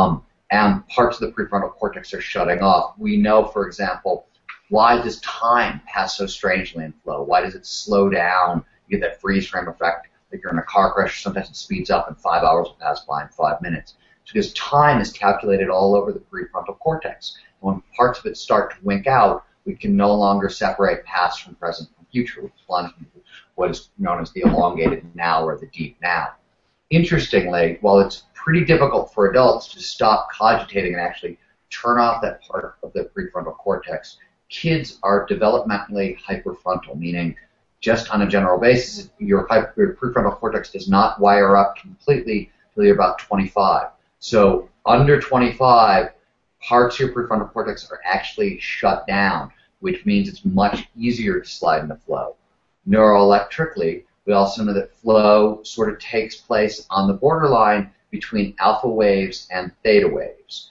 And parts of the prefrontal cortex are shutting off. We know, for example, why does time pass so strangely in flow? Why does it slow down? You get that freeze frame effect. Like you're in a car crash, sometimes it speeds up and 5 hours will pass by in 5 minutes. It's because time is calculated all over the prefrontal cortex. And when parts of it start to wink out, we can no longer separate past from present from future, which plunges into what is known as the elongated now or the deep now. Interestingly, while it's pretty difficult for adults to stop cogitating and actually turn off that part of the prefrontal cortex, kids are developmentally hyperfrontal, meaning just on a general basis, your prefrontal cortex does not wire up completely until you're about 25. So under 25, parts of your prefrontal cortex are actually shut down, which means it's much easier to slide into flow. Neuroelectrically, we also know that flow sort of takes place on the borderline between alpha waves and theta waves.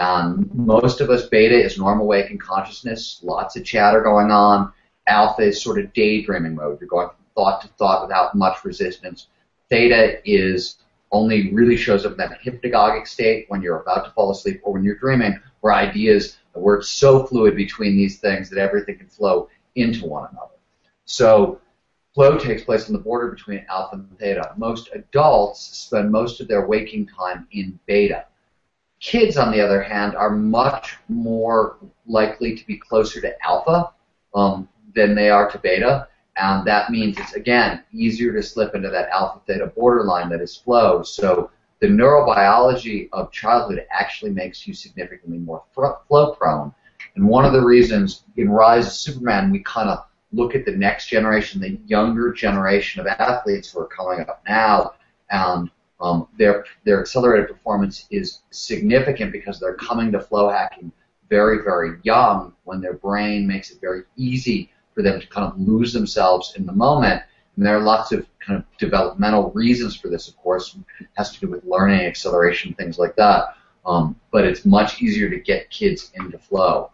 Most of us, beta is normal waking consciousness, lots of chatter going on. Alpha is sort of daydreaming mode. You're going from thought to thought without much resistance. Theta only really shows up in that hypnagogic state when you're about to fall asleep or when you're dreaming, where it's so fluid between these things that everything can flow into one another. So flow takes place on the border between alpha and theta. Most adults spend most of their waking time in beta. Kids, on the other hand, are much more likely to be closer to alpha than they are to beta, and that means it's, again, easier to slip into that alpha-theta borderline that is flow. So the neurobiology of childhood actually makes you significantly more flow-prone. And one of the reasons in Rise of Superman we kind of look at the next generation, the younger generation of athletes who are coming up now, and their accelerated performance is significant because they're coming to flow hacking very, very young, when their brain makes it very easy for them to kind of lose themselves in the moment. And there are lots of kind of developmental reasons for this, of course. It has to do with learning, acceleration, things like that. But it's much easier to get kids into flow.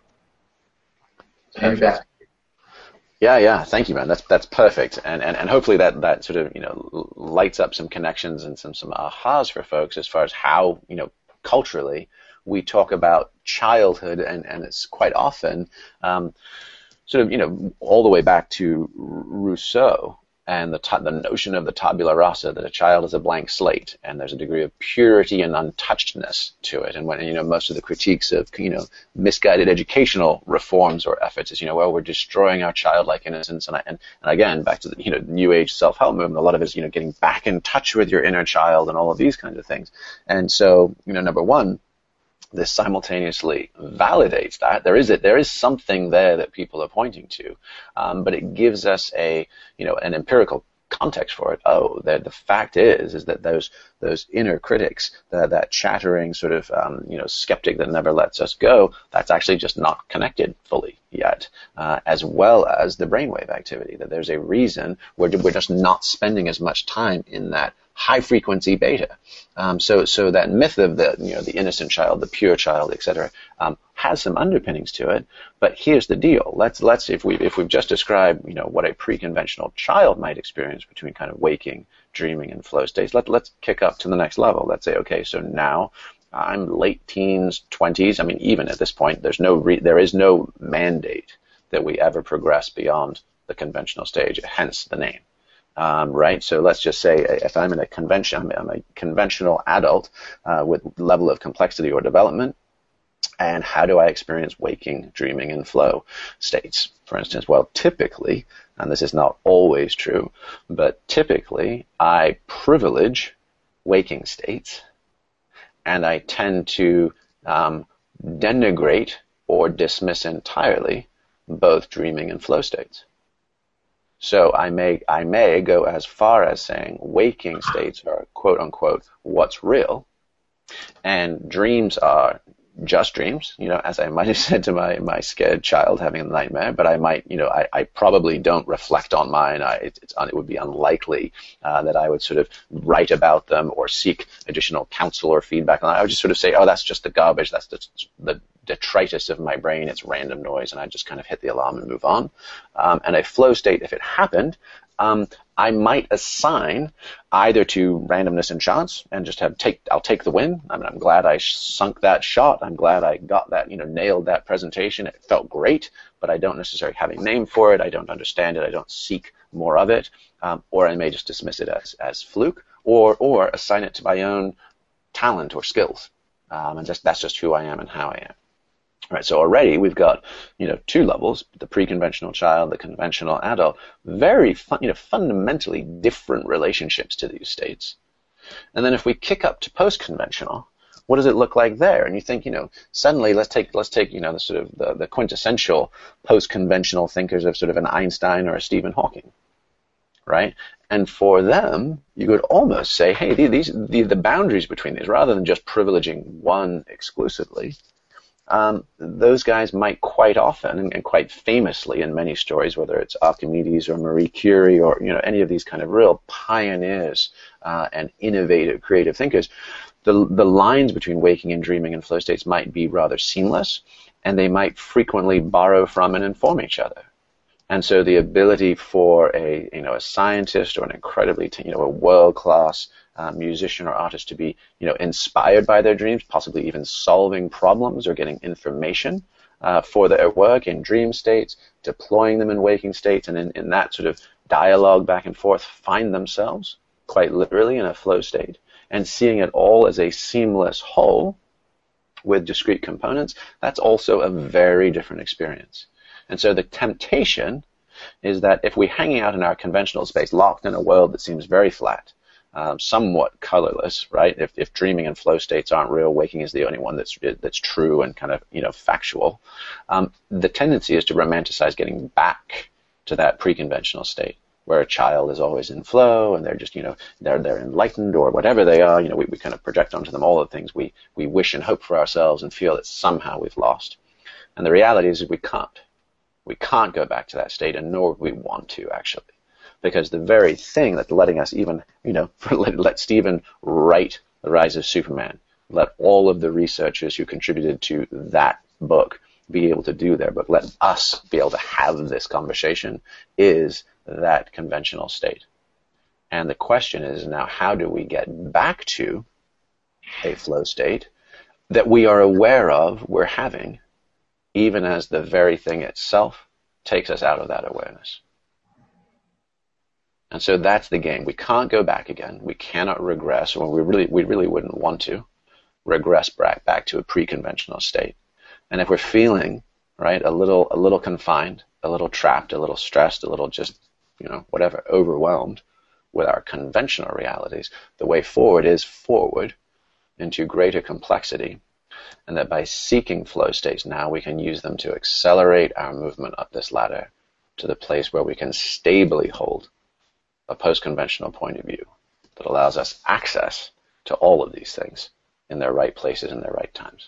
Yeah. Thank you, man. That's perfect. And hopefully that sort of, lights up some connections and some ahas for folks as far as how, culturally we talk about childhood, and it's quite often sort of, all the way back to Rousseau and the notion of the tabula rasa, that a child is a blank slate, and there's a degree of purity and untouchedness to it. And when, most of the critiques of, misguided educational reforms or efforts is, well, we're destroying our childlike innocence. And again, back to the, New Age self-help movement, a lot of it is, getting back in touch with your inner child and all of these kinds of things. And so, number one, this simultaneously validates that there is something there that people are pointing to, but it gives us an empirical context for it. Oh, the fact is that those inner critics, that chattering sort of skeptic that never lets us go, that's actually just not connected fully yet, as well as the brainwave activity. That there's a reason we're just not spending as much time in that high frequency beta. So that myth of the innocent child, the pure child, etc., has some underpinnings to it. But here's the deal: let's if we've just described what a pre-conventional child might experience between kind of waking, dreaming, and flow states. Let's kick up to the next level. Let's say, okay, so now I'm late teens, 20s. I mean, even at this point, there is no mandate that we ever progress beyond the conventional stage. Hence the name. Right? So let's just say if I'm in a convention, I'm a conventional adult with level of complexity or development, and how do I experience waking, dreaming, and flow states? For instance, well, typically, and this is not always true, but typically I privilege waking states, and I tend to denigrate or dismiss entirely both dreaming and flow states. So I may go as far as saying waking states are quote unquote what's real, and dreams are just dreams, as I might have said to my scared child having a nightmare, but I might, I probably don't reflect on mine. It would be unlikely that I would sort of write about them or seek additional counsel or feedback. I would just sort of say, oh, that's just the garbage. That's the detritus of my brain. It's random noise. And I just kind of hit the alarm and move on. And a flow state, if it happened, I might assign either to randomness and chance and just I'll take the win. I mean, I'm glad I sunk that shot. I'm glad I got that, nailed that presentation. It felt great, but I don't necessarily have a name for it. I don't understand it. I don't seek more of it. Or I may just dismiss it as fluke or assign it to my own talent or skills. And that's just who I am and how I am. Right, so already we've got, two levels: the pre-conventional child, the conventional adult. Very fundamentally different relationships to these states. And then if we kick up to post-conventional, what does it look like there? And you think, suddenly let's take the sort of the quintessential post-conventional thinkers of sort of an Einstein or a Stephen Hawking, right? And for them, you could almost say, hey, the boundaries between these, rather than just privileging one exclusively. Those guys might quite often and quite famously in many stories, whether it's Archimedes or Marie Curie or any of these kind of real pioneers and innovative, creative thinkers, the lines between waking and dreaming and flow states might be rather seamless, and they might frequently borrow from and inform each other. And so the ability for a scientist or an incredibly a world-class musician or artist to be inspired by their dreams, possibly even solving problems or getting information for their work in dream states, deploying them in waking states, and in that sort of dialogue back and forth, find themselves quite literally in a flow state, and seeing it all as a seamless whole with discrete components. That's also a very different experience. And so the temptation is that if we're hanging out in our conventional space, locked in a world that seems very flat, somewhat colorless, right? If dreaming and flow states aren't real, waking is the only one that's true and kind of factual. The tendency is to romanticize getting back to that pre-conventional state where a child is always in flow and they're just they're enlightened or whatever they are. We kind of project onto them all the things we wish and hope for ourselves and feel that somehow we've lost. And the reality is we can't. We can't go back to that state, and nor we want to, actually. Because the very thing that's letting us even, let Stephen write The Rise of Superman, let all of the researchers who contributed to that book be able to do their book, let us be able to have this conversation, is that conventional state. And the question is now, how do we get back to a flow state that we are aware of we're having, even as the very thing itself takes us out of that awareness? And so that's the game. We can't go back again. We cannot regress, or we really wouldn't want to regress back to a pre-conventional state. And if we're feeling, right, a little confined, a little trapped, a little stressed, a little just, whatever, overwhelmed with our conventional realities, the way forward is forward into greater complexity. And that by seeking flow states, now we can use them to accelerate our movement up this ladder to the place where we can stably hold a post-conventional point of view that allows us access to all of these things in their right places and their right times.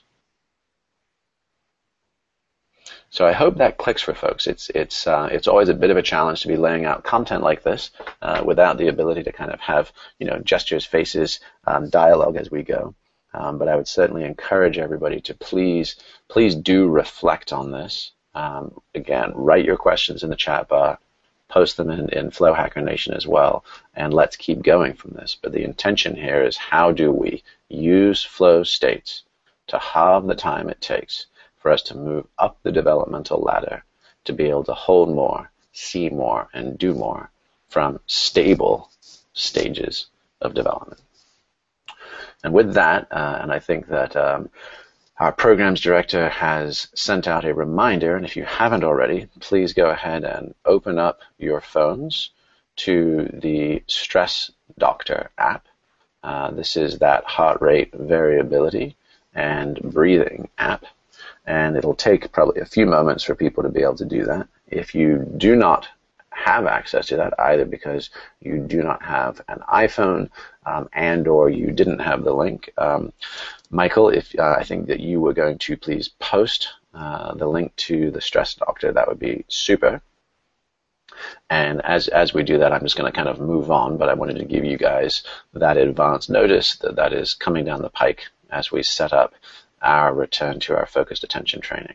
So I hope that clicks for folks. It's always a bit of a challenge to be laying out content like this without the ability to kind of have gestures, faces, dialogue as we go. But I would certainly encourage everybody to please do reflect on this. Again, write your questions in the chat bar, post them in Flow Hacker Nation as well, and let's keep going from this. But the intention here is, how do we use flow states to halve the time it takes for us to move up the developmental ladder to be able to hold more, see more, and do more from stable stages of development. And with that, and I think that our programs director has sent out a reminder, and if you haven't already, please go ahead and open up your phones to the Stress Doctor app. This is that heart rate variability and breathing app, and it'll take probably a few moments for people to be able to do that. If you do not have access to that, either because you do not have an iPhone and or you didn't have the link, Michael, if I think that you were going to please post the link to the Stress Doctor, that would be super. And as we do that, I'm just going to kind of move on, but I wanted to give you guys that advance notice that is coming down the pike as we set up our return to our focused attention training.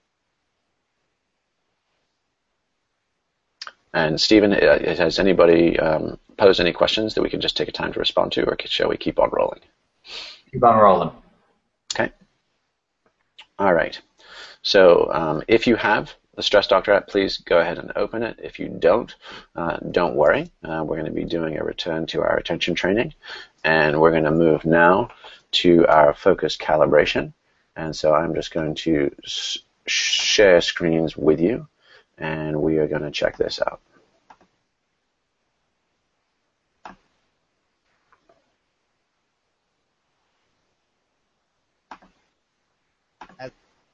And Stephen, has anybody posed any questions that we can just take a time to respond to, or shall we keep on rolling? Keep on rolling. Okay. All right. So if you have the Stress Doctor app, please go ahead and open it. If you don't worry. We're going to be doing a return to our attention training, and we're going to move now to our focus calibration. And so I'm just going to share screens with you, and we are going to check this out. As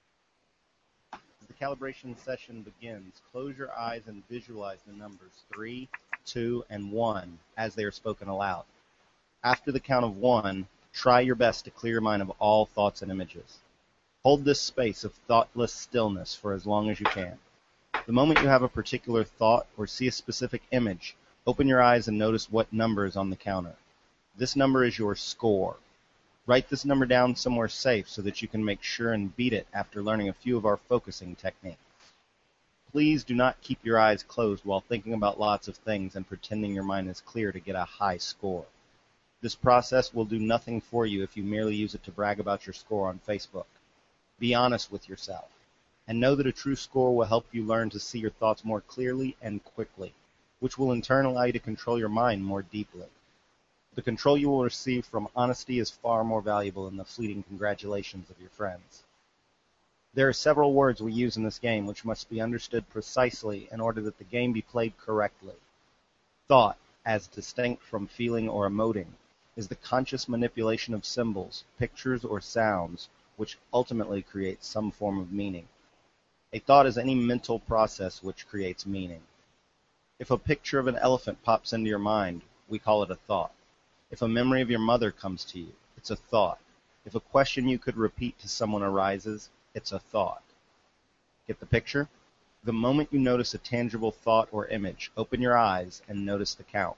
the calibration session begins, close your eyes and visualize the numbers 3, 2, and 1 as they are spoken aloud. After the count of 1, try your best to clear your mind of all thoughts and images. Hold this space of thoughtless stillness for as long as you can. The moment you have a particular thought or see a specific image, open your eyes and notice what number is on the counter. This number is your score. Write this number down somewhere safe so that you can make sure and beat it after learning a few of our focusing techniques. Please do not keep your eyes closed while thinking about lots of things and pretending your mind is clear to get a high score. This process will do nothing for you if you merely use it to brag about your score on Facebook. Be honest with yourself, and know that a true score will help you learn to see your thoughts more clearly and quickly, which will in turn allow you to control your mind more deeply. The control you will receive from honesty is far more valuable than the fleeting congratulations of your friends. There are several words we use in this game which must be understood precisely in order that the game be played correctly. Thought, as distinct from feeling or emoting, is the conscious manipulation of symbols, pictures, or sounds which ultimately creates some form of meaning. A thought is any mental process which creates meaning. If a picture of an elephant pops into your mind, we call it a thought. If a memory of your mother comes to you, it's a thought. If a question you could repeat to someone arises, it's a thought. Get the picture? The moment you notice a tangible thought or image, open your eyes and notice the count.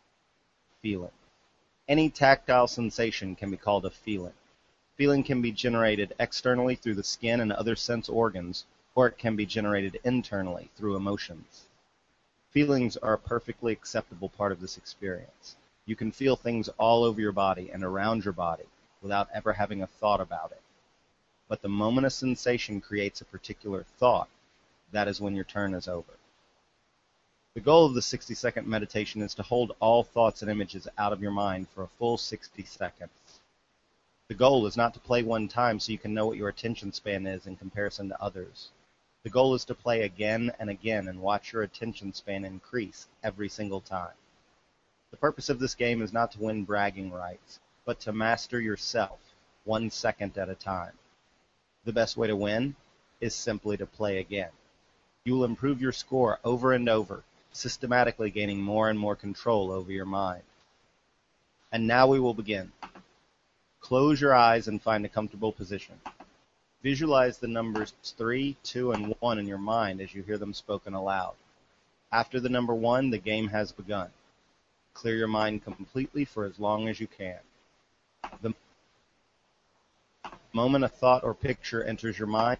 Feeling. Any tactile sensation can be called a feeling. Feeling can be generated externally through the skin and other sense organs, or it can be generated internally through emotions. Feelings are a perfectly acceptable part of this experience. You can feel things all over your body and around your body without ever having a thought about it. But the moment a sensation creates a particular thought, that is when your turn is over. The goal of the 60-second meditation is to hold all thoughts and images out of your mind for a full 60 seconds. The goal is not to play one time so you can know what your attention span is in comparison to others. The goal is to play again and again and watch your attention span increase every single time. The purpose of this game is not to win bragging rights, but to master yourself 1 second at a time. The best way to win is simply to play again. You will improve your score over and over, systematically gaining more and more control over your mind. And now we will begin. Close your eyes and find a comfortable position. Visualize the numbers 3, 2, and 1 in your mind as you hear them spoken aloud. After the number 1, the game has begun. Clear your mind completely for as long as you can. The moment a thought or picture enters your mind.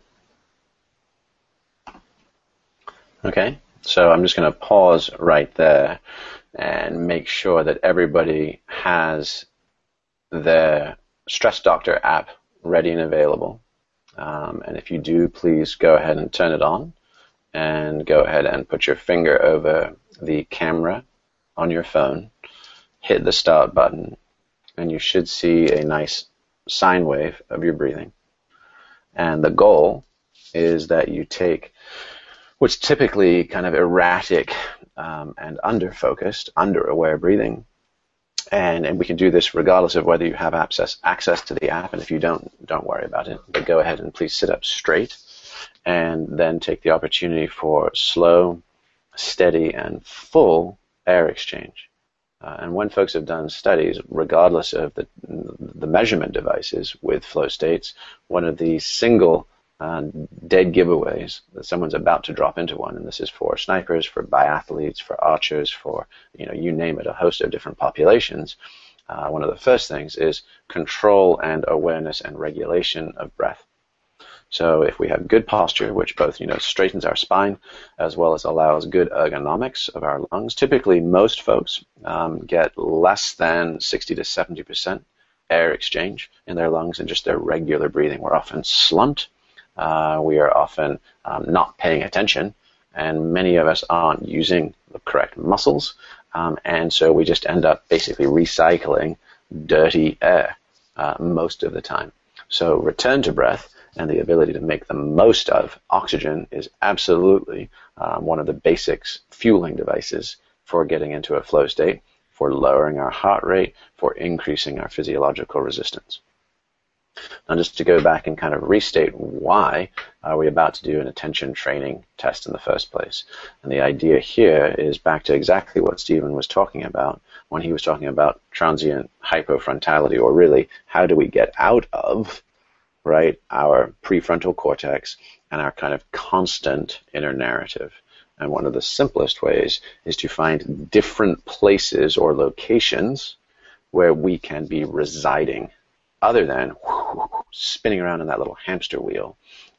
Okay, so I'm just going to pause right there and make sure that everybody has their Stress Doctor app ready and available. And if you do, please go ahead and turn it on and go ahead and put your finger over the camera on your phone, hit the start button, and you should see a nice sine wave of your breathing. And the goal is that you take what's typically kind of erratic and under-focused, under-aware breathing, and we can do this regardless of whether you have access to the app, and if you don't worry about it, but go ahead and please sit up straight, and then take the opportunity for slow, steady, and full air exchange. And when folks have done studies, regardless of the measurement devices with flow states, one of the single dead giveaways that someone's about to drop into one, and this is for snipers, for biathletes, for archers, for, you name it, a host of different populations. One of the first things is control and awareness and regulation of breath. So if we have good posture, which both, straightens our spine as well as allows good ergonomics of our lungs, typically most folks get less than 60 to 70% air exchange in their lungs in just their regular breathing. We're often slumped. We are often not paying attention, and many of us aren't using the correct muscles, and so we just end up basically recycling dirty air most of the time. So return to breath and the ability to make the most of oxygen is absolutely one of the basics fueling devices for getting into a flow state, for lowering our heart rate, for increasing our physiological resistance. Now, just to go back and kind of restate why are we about to do an attention training test in the first place. And the idea here is back to exactly what Stephen was talking about when he was talking about transient hypofrontality, or really how do we get out of, right, our prefrontal cortex and our kind of constant inner narrative. And one of the simplest ways is to find different places or locations where we can be residing, other than spinning around in that little hamster wheel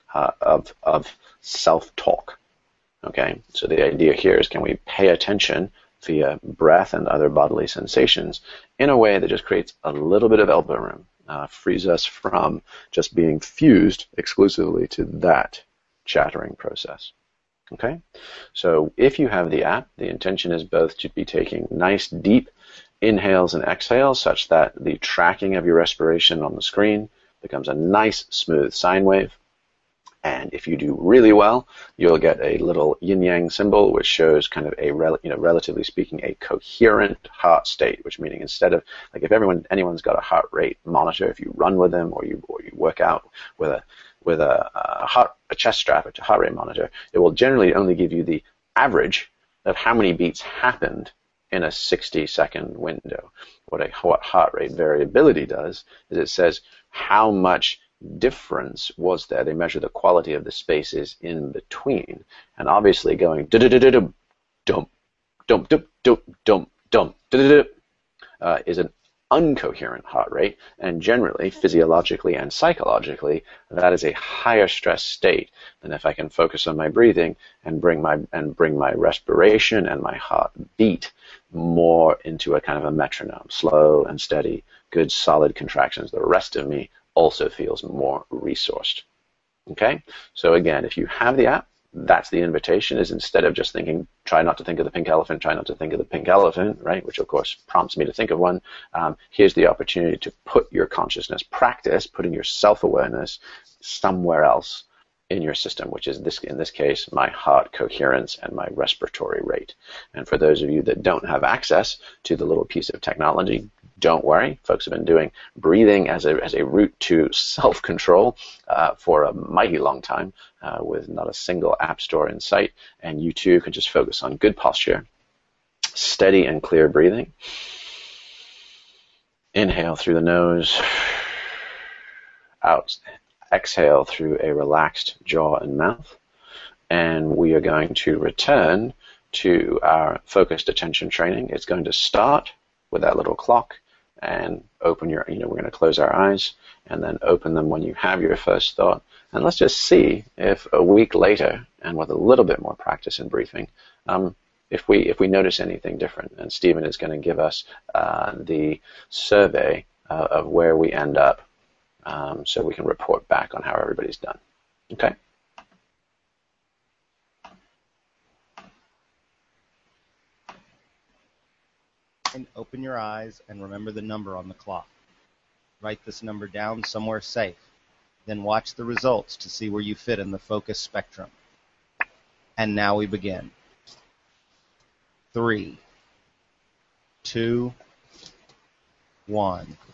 of self-talk. Okay, so the idea here is, can we pay attention via breath and other bodily sensations in a way that just creates a little bit of elbow room, frees us from just being fused exclusively to that chattering process. Okay, so if you have the app, the intention is both to be taking nice deep inhales and exhales such that the tracking of your respiration on the screen becomes a nice smooth sine wave. And if you do really well, you'll get a little yin-yang symbol, which shows kind of a, relatively speaking, a coherent heart state, which meaning instead of, like, if anyone's got a heart rate monitor, if you run with them or you work out with a chest strap, a heart rate monitor, it will generally only give you the average of how many beats happened in a 60-second window. What heart rate variability does is it says how much difference was there. They measure the quality of the spaces in between, and obviously going dum dum dum dum dum dum is an uncoherent heart rate, and generally, physiologically and psychologically, that is a higher stress state than if I can focus on my breathing and bring my respiration and my heart beat more into a kind of a metronome, slow and steady, good solid contractions. The rest of me also feels more resourced. Okay, so again, if you have the app, that's the invitation, is instead of just thinking, try not to think of the pink elephant, try not to think of the pink elephant, right, which of course prompts me to think of one, here's the opportunity to put your consciousness, practice putting your self-awareness somewhere else in your system, which is in this case, my heart coherence and my respiratory rate. And for those of you that don't have access to the little piece of technology, don't worry. Folks have been doing breathing as a route to self-control for a mighty long time with not a single app store in sight. And you too can just focus on good posture, steady and clear breathing. Inhale through the nose, out. Exhale through a relaxed jaw and mouth. And we are going to return to our focused attention training. It's going to start with that little clock and open your, we're going to close our eyes and then open them when you have your first thought. And let's just see if a week later, and with a little bit more practice in briefing, if we notice anything different. And Stephen is going to give us the survey of where we end up, so we can report back on how everybody's done. Okay? And open your eyes and remember the number on the clock. Write this number down somewhere safe. Then watch the results to see where you fit in the focus spectrum. And now we begin. 3, 2, 1.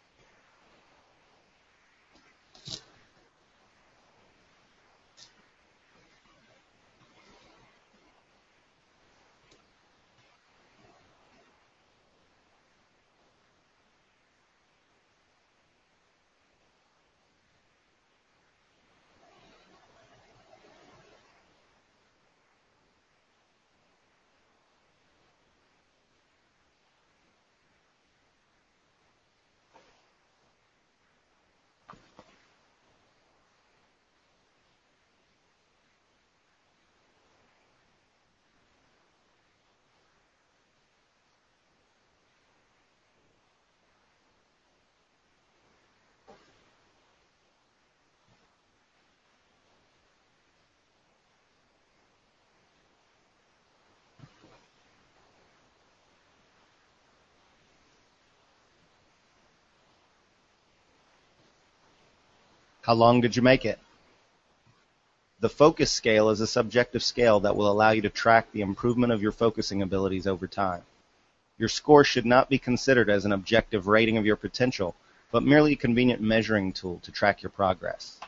How long did you make it? The focus scale is a subjective scale that will allow you to track the improvement of your focusing abilities over time. Your score should not be considered as an objective rating of your potential, but merely a convenient measuring tool to track your progress.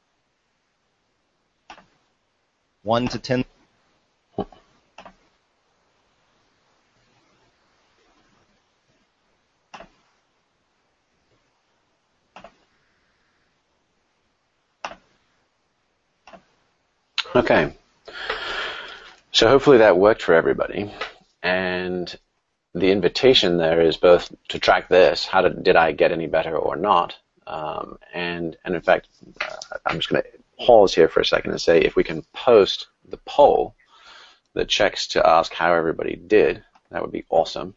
1 to 10. Okay, so hopefully that worked for everybody, and the invitation there is both to track this, did I get any better or not, and in fact, I'm just going to pause here for a second and say if we can post the poll that checks to ask how everybody did, that would be awesome.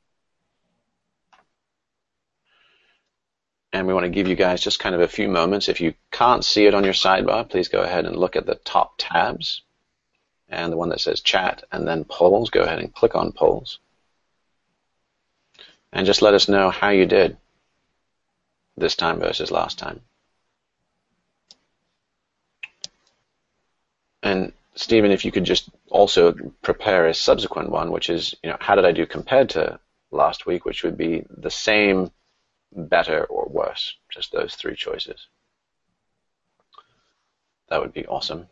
And we want to give you guys just kind of a few moments. If you can't see it on your sidebar, please go ahead and look at the top tabs and the one that says chat and then polls. Go ahead and click on polls. And just let us know how you did this time versus last time. And Stephen, if you could just also prepare a subsequent one, which is, how did I do compared to last week, which would be the same, better, or worse, just those 3 choices. That would be awesome.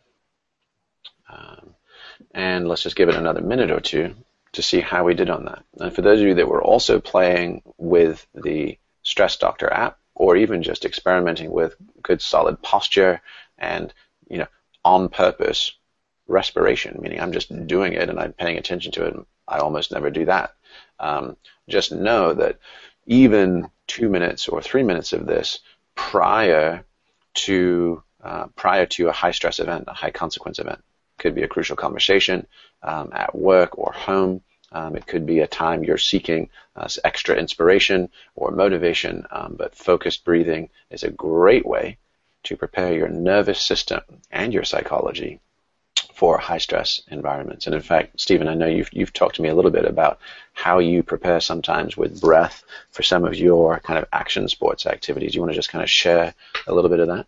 And let's just give it another minute or two to see how we did on that. And for those of you that were also playing with the Stress Doctor app, or even just experimenting with good solid posture and, on purpose respiration, meaning I'm just doing it and I'm paying attention to it. I almost never do that. Just know that even 2 minutes or 3 minutes of this prior to a high stress event, a high consequence event. Could be a crucial conversation at work or home. It could be a time you're seeking extra inspiration or motivation, but focused breathing is a great way to prepare your nervous system and your psychology for high stress environments. And in fact, Stephen, I know you've talked to me a little bit about how you prepare sometimes with breath for some of your kind of action sports activities. Do you want to just kind of share a little bit of that?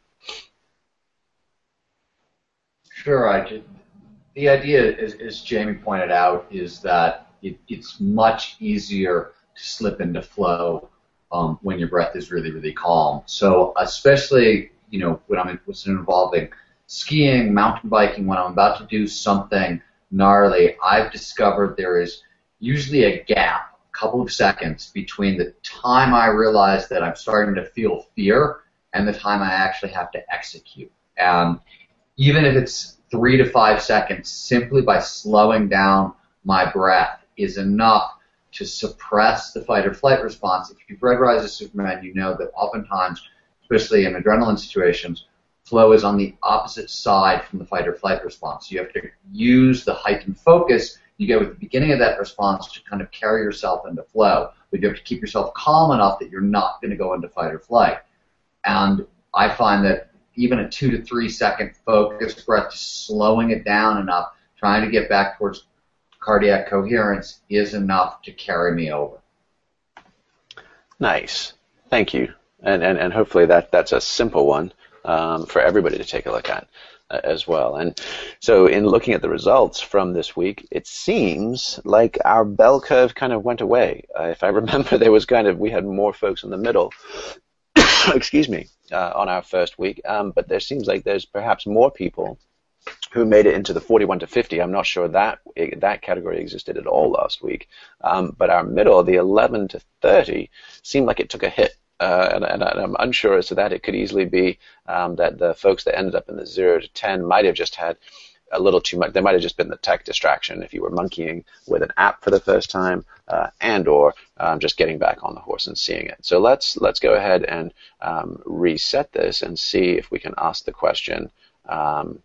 Sure. The idea, as Jamie pointed out, is that it's much easier to slip into flow when your breath is really, really calm. So especially, when I'm involving skiing, mountain biking, when I'm about to do something gnarly, I've discovered there is usually a gap, a couple of seconds, between the time I realize that I'm starting to feel fear and the time I actually have to execute. And even if it's 3 to 5 seconds, simply by slowing down my breath is enough to suppress the fight or flight response. If you've read Rise of Superman, you know that oftentimes, especially in adrenaline situations, flow is on the opposite side from the fight or flight response. You have to use the heightened focus you get with the beginning of that response to kind of carry yourself into flow. But you have to keep yourself calm enough that you're not going to go into fight or flight. And I find that even a 2 to 3 second focused breath, just slowing it down enough, trying to get back towards cardiac coherence, is enough to carry me over. Nice. Thank you. And hopefully that's a simple one for everybody to take a look at as well. And so in looking at the results from this week, it seems like our bell curve kind of went away. If I remember, we had more folks in the middle, excuse me, on our first week, but there seems like there's perhaps more people who made it into the 41 to 50. I'm not sure that category existed at all last week, but our middle, the 11 to 30, seemed like it took a hit. And I'm unsure as to that. It could easily be that the folks that ended up in the 0 to 10 might have just had a little too much. There might have just been the tech distraction if you were monkeying with an app for the first time, or just getting back on the horse and seeing it. So let's go ahead and reset this and see if we can ask the question. Let's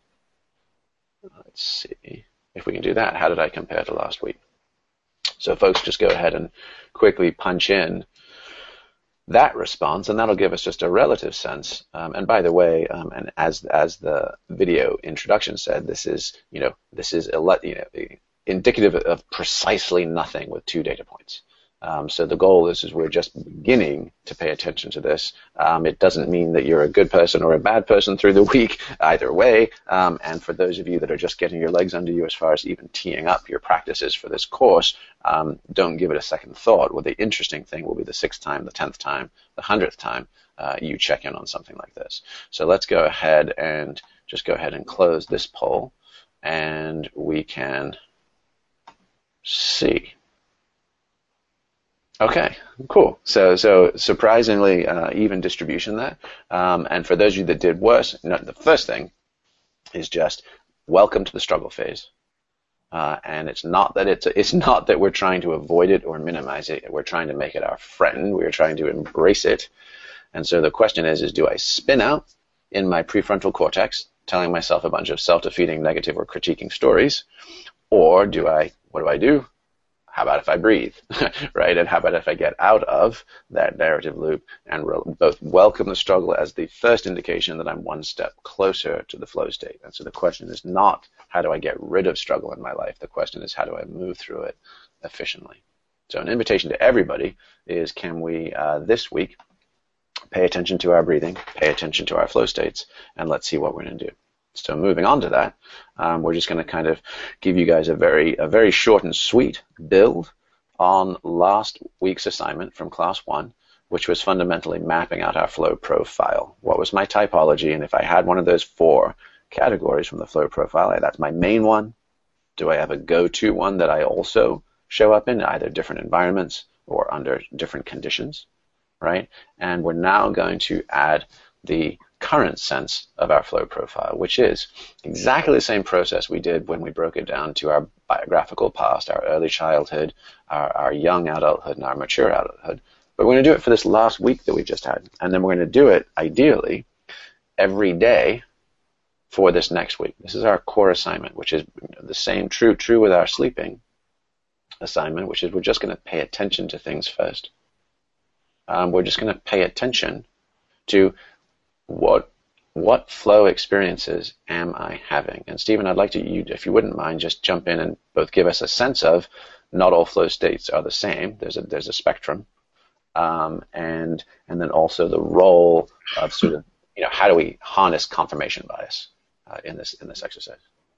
see if we can do that. How did I compare to last week? So folks, just go ahead and quickly punch in that response, and that'll give us just a relative sense. And by the way, and as the video introduction said, this is indicative of precisely nothing with 2 data points. So the goal is we're just beginning to pay attention to this. It doesn't mean that you're a good person or a bad person through the week, either way. And for those of you that are just getting your legs under you as far as even teeing up your practices for this course, don't give it a second thought. Well, the interesting thing will be the 6th time, the 10th time, the 100th time you check in on something like this. So let's go ahead and close this poll, and we can see. Okay, cool. So surprisingly even distribution there. And for those of you that did worse, the first thing is just welcome to the struggle phase. And it's not that we're trying to avoid it or minimize it. We're trying to make it our friend. We're trying to embrace it. And so the question is do I spin out in my prefrontal cortex, telling myself a bunch of self-defeating, negative, or critiquing stories, or what do I do? How about if I breathe, right? And how about if I get out of that narrative loop and both welcome the struggle as the first indication that I'm one step closer to the flow state? And so the question is not how do I get rid of struggle in my life? The question is how do I move through it efficiently? So an invitation to everybody is, can we this week pay attention to our breathing, pay attention to our flow states, and let's see what we're going to do. So moving on to that, we're just going to kind of give you guys a very short and sweet build on last week's assignment from class 1, which was fundamentally mapping out our flow profile. What was my typology? And if I had one of those 4 categories from the flow profile, that's my main one. Do I have a go-to one that I also show up in either different environments or under different conditions, right? And we're now going to add the current sense of our flow profile, which is exactly the same process we did when we broke it down to our biographical past, our early childhood, our young adulthood, and our mature adulthood. But we're going to do it for this last week that we just had. And then we're going to do it, ideally, every day for this next week. This is our core assignment, which is the same, true with our sleeping assignment, which is we're just going to pay attention to things first. We're just going to pay attention to what what flow experiences am I having? And Stephen, I'd like you, if you wouldn't mind, just jump in and both give us a sense of not all flow states are the same. There's a spectrum, and then also the role of sort of, how do we harness confirmation bias in this exercise?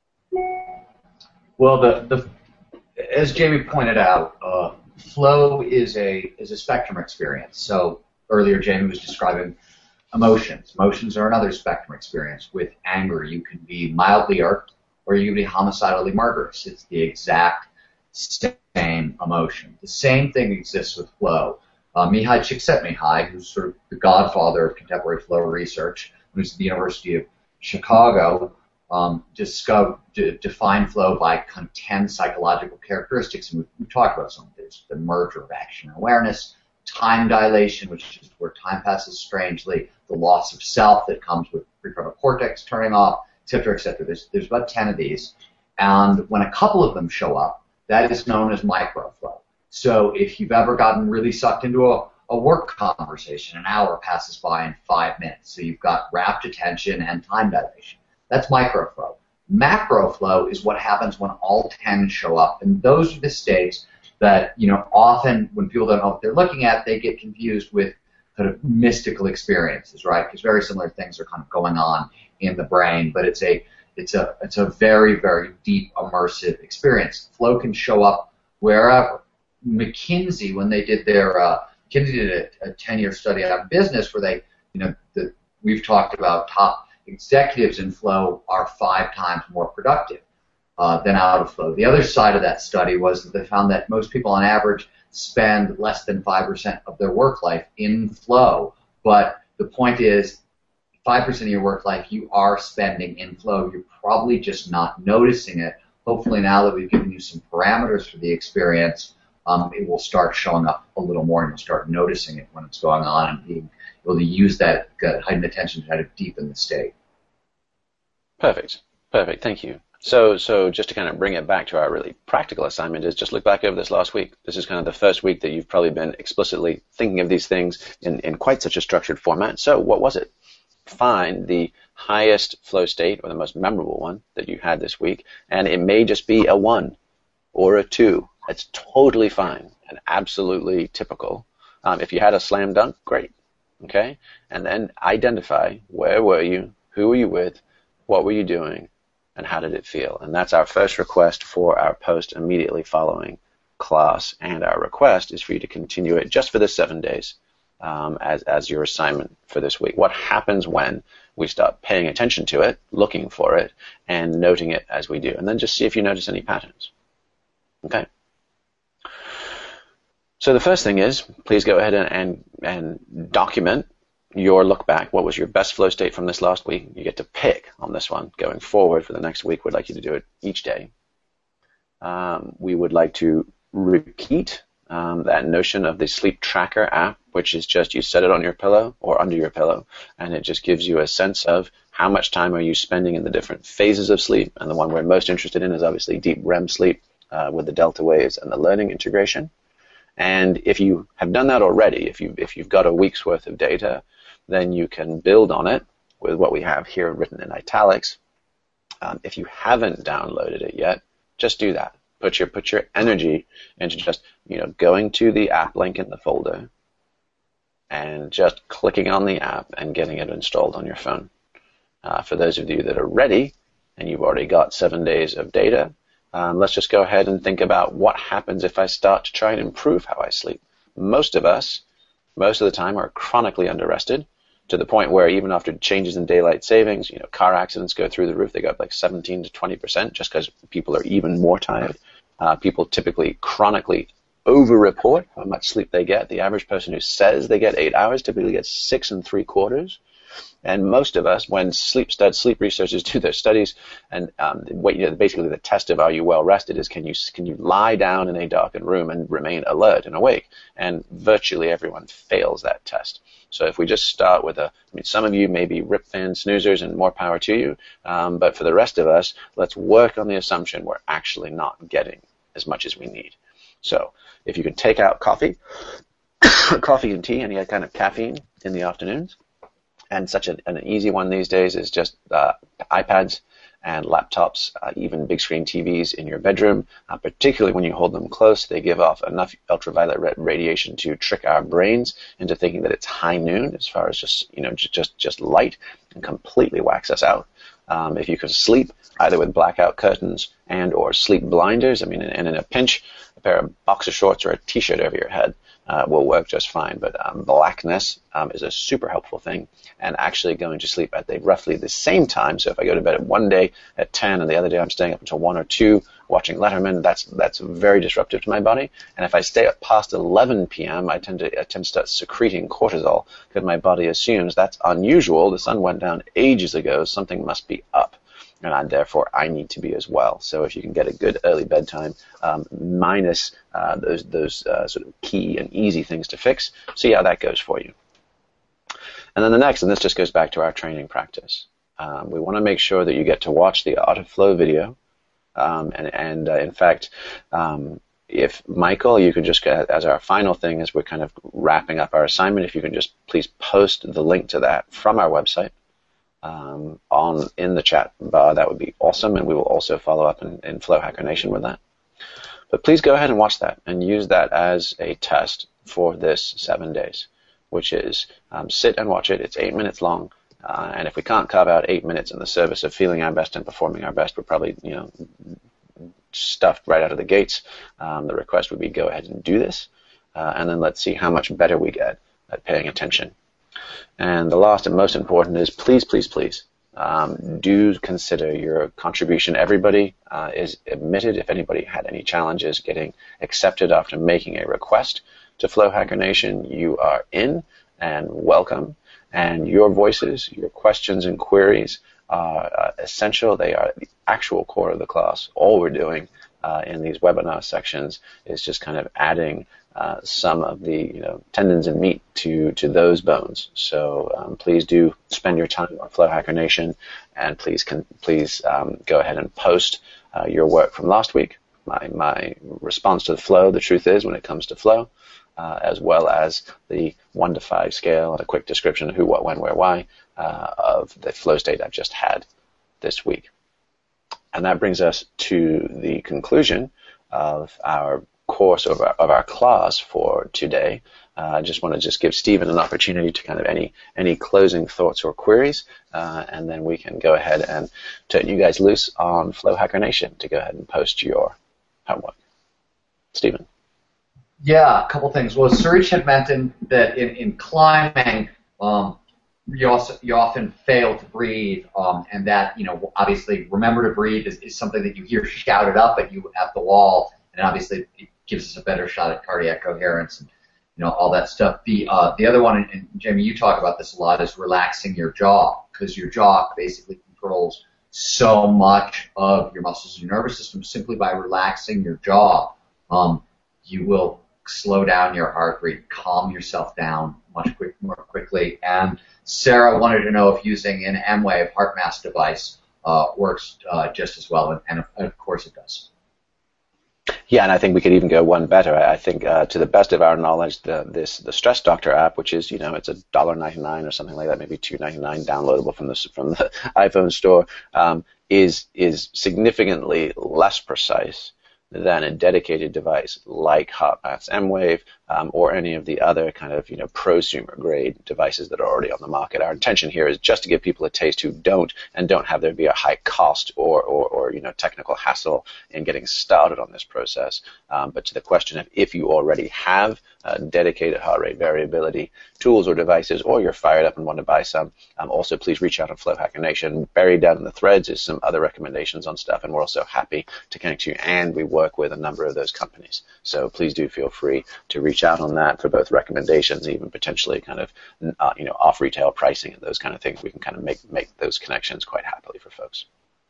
Well, as Jamie pointed out, flow is a spectrum experience. So earlier Jamie was describing emotions. Emotions are another spectrum experience. With anger, you can be mildly irked or you can be homicidally murderous. It's the exact same emotion. The same thing exists with flow. Mihai Csikszentmihalyi, who's sort of the godfather of contemporary flow research, who's at the University of Chicago, defined flow by kind of 10 psychological characteristics, and we've talked about some of these: the merger of action and awareness, time dilation, which is where time passes strangely, the loss of self that comes with prefrontal cortex turning off, et cetera, et cetera. There's about 10 of these, and when a couple of them show up, that is known as microflow. So if you've ever gotten really sucked into a work conversation, an hour passes by in 5 minutes, so you've got rapt attention and time dilation. That's microflow. Macroflow is what happens when all 10 show up, and those are the states that, often when people don't know what they're looking at, they get confused with kind of mystical experiences, right? Because very similar things are kind of going on in the brain, but it's a very, very deep, immersive experience. Flow can show up wherever. McKinsey, when they did their McKinsey did a 10-year study on business where they, we've talked about top executives in flow are 5 times more productive than out of flow. The other side of that study was that they found that most people on average spend less than 5% of their work life in flow. But the point is, 5% of your work life you are spending in flow. You're probably just not noticing it. Hopefully now that we've given you some parameters for the experience, it will start showing up a little more, and you'll start noticing it when it's going on and being able to use that heightened attention to try to deepen the state. Perfect. Thank you. So just to kind of bring it back to our really practical assignment is just look back over this last week. This is kind of the first week that you've probably been explicitly thinking of these things in quite such a structured format. So what was it? Find the highest flow state or the most memorable one that you had this week, and it may just be a 1 or a 2. It's totally fine and absolutely typical. If you had a slam dunk, great. Okay? And then identify where were you, who were you with, what were you doing, and how did it feel? And that's our first request for our post immediately following class. And our request is for you to continue it just for the 7 days as your assignment for this week. What happens when we start paying attention to it, looking for it, and noting it as we do? And then just see if you notice any patterns. Okay? So the first thing is, please go ahead and document your look back. What was your best flow state from this last week? You get to pick on this one. Going forward for the next week, we'd like you to do it each day. We would like to repeat that notion of the sleep tracker app, which is just you set it on your pillow or under your pillow, and it just gives you a sense of how much time are you spending in the different phases of sleep. And the one we're most interested in is obviously deep REM sleep with the delta waves and the learning integration. And if you have done that already, if you've got a week's worth of data, then you can build on it with what we have here written in italics. If you haven't downloaded it yet, just do that. Put your energy into just going to the app link in the folder and just clicking on the app and getting it installed on your phone. For those of you that are ready and you've already got 7 days of data, let's just go ahead and think about what happens if I start to try and improve how I sleep. Most of us, most of the time, are chronically underrested to the point where even after changes in daylight savings, car accidents go through the roof. They go up like 17 to 20% just because people are even more tired. People typically chronically over-report how much sleep they get. The average person who says they get 8 hours typically gets 6 3/4. And most of us, when sleep researchers do their studies, and basically the test of are you well rested is can you lie down in a darkened room and remain alert and awake? And virtually everyone fails that test. So if we just start with some of you may be rip fan snoozers and more power to you, but for the rest of us, let's work on the assumption we're actually not getting as much as we need. So if you can take out coffee and tea, any kind of caffeine in the afternoons, And such an easy one these days is just iPads and laptops, even big screen TVs in your bedroom, particularly when you hold them close. They give off enough ultraviolet radiation to trick our brains into thinking that it's high noon as far as just light, and completely whacks us out. If you can sleep either with blackout curtains and or sleep blinders, and in a pinch, a pair of boxer shorts or a t-shirt over your head will work just fine. But blackness is a super helpful thing, and actually going to sleep at roughly the same time. So if I go to bed one day at 10 and the other day I'm staying up until 1 or 2 watching Letterman, that's very disruptive to my body. And if I stay up past 11 p.m., I tend to start secreting cortisol because my body assumes that's unusual. The sun went down ages ago. Something must be up. And therefore, I need to be as well. So if you can get a good early bedtime, minus those sort of key and easy things to fix, see how that goes for you. And then the next, and this just goes back to our training practice. We want to make sure that you get to watch the Art of Flow video. In fact, if Michael, you could just get, as our final thing, as we're kind of wrapping up our assignment, if you can just please post the link to that from our website. In the chat bar, that would be awesome, and we will also follow up in Flow Hacker Nation with that. But please go ahead and watch that and use that as a test for this 7 days, which is sit and watch it. It's 8 minutes long, and if we can't carve out 8 minutes in the service of feeling our best and performing our best, we're probably stuffed right out of the gates. The request would be go ahead and do this, and then let's see how much better we get at paying attention. And the last and most important is please, please, please do consider your contribution. Everybody is admitted. If anybody had any challenges getting accepted after making a request to Flow Hacker Nation, you are in and welcome. And your voices, your questions and queries are essential. They are the actual core of the class. All we're doing in these webinar sections is just kind of adding some of the tendons and meat to those bones. So please do spend your time on Flow Hacker Nation, and please go ahead and post your work from last week. My response to the flow, the truth is, when it comes to flow, as well as the 1 to 5 scale and a quick description of who, what, when, where, why of the flow state I've just had this week. And that brings us to the conclusion of our course of our class for today. I just want to give Stephen an opportunity to kind of any closing thoughts or queries, and then we can go ahead and turn you guys loose on Flow Hacker Nation to go ahead and post your homework. Stephen. Yeah, a couple things. Well, Suraj had mentioned that in climbing, you often fail to breathe, and that obviously remember to breathe is something that you hear shouted up at you at the wall, and obviously it gives us a better shot at cardiac coherence and all that stuff. The other one, and Jamie, you talk about this a lot, is relaxing your jaw, because your jaw basically controls so much of your muscles and your nervous system. Simply by relaxing your jaw, you will slow down your heart rate, calm yourself down more quickly. And Sarah wanted to know if using an M-Wave heart mask device works just as well, and of course it does. Yeah, and I think we could even go one better. I think, to the best of our knowledge, the Stress Doctor app, which is, it's $1.99 or something like that, maybe $2.99 downloadable from the iPhone store, is significantly less precise than a dedicated device like HeartMath's M-Wave or any of the other kind of prosumer grade devices that are already on the market. Our intention here is just to give people a taste who don't have there be a high cost or technical hassle in getting started on this process. But to the question of if you already have dedicated heart rate variability tools or devices, or you're fired up and want to buy some, also please reach out on Flow Hacker Nation. Buried down in the threads is some other recommendations on stuff, and we're also happy to connect you, and we work with a number of those companies. So please do feel free to reach out on that for both recommendations, even potentially kind of off retail pricing and those kind of things. We can kind of make those connections quite happily for folks.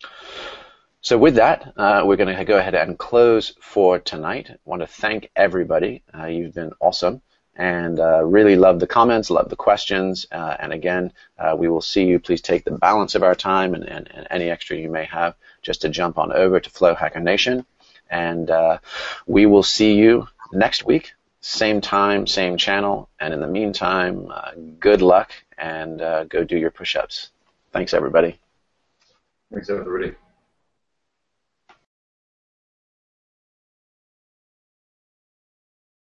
So with that, we're going to go ahead and close for tonight. I want to thank everybody. You've been awesome, and really love the comments, love the questions. And again, we will see you. Please take the balance of our time and any extra you may have just to jump on over to Flow Hacker Nation. And we will see you next week, same time, same channel. And in the meantime, good luck and go do your push-ups. Thanks, everybody. Thanks, everybody.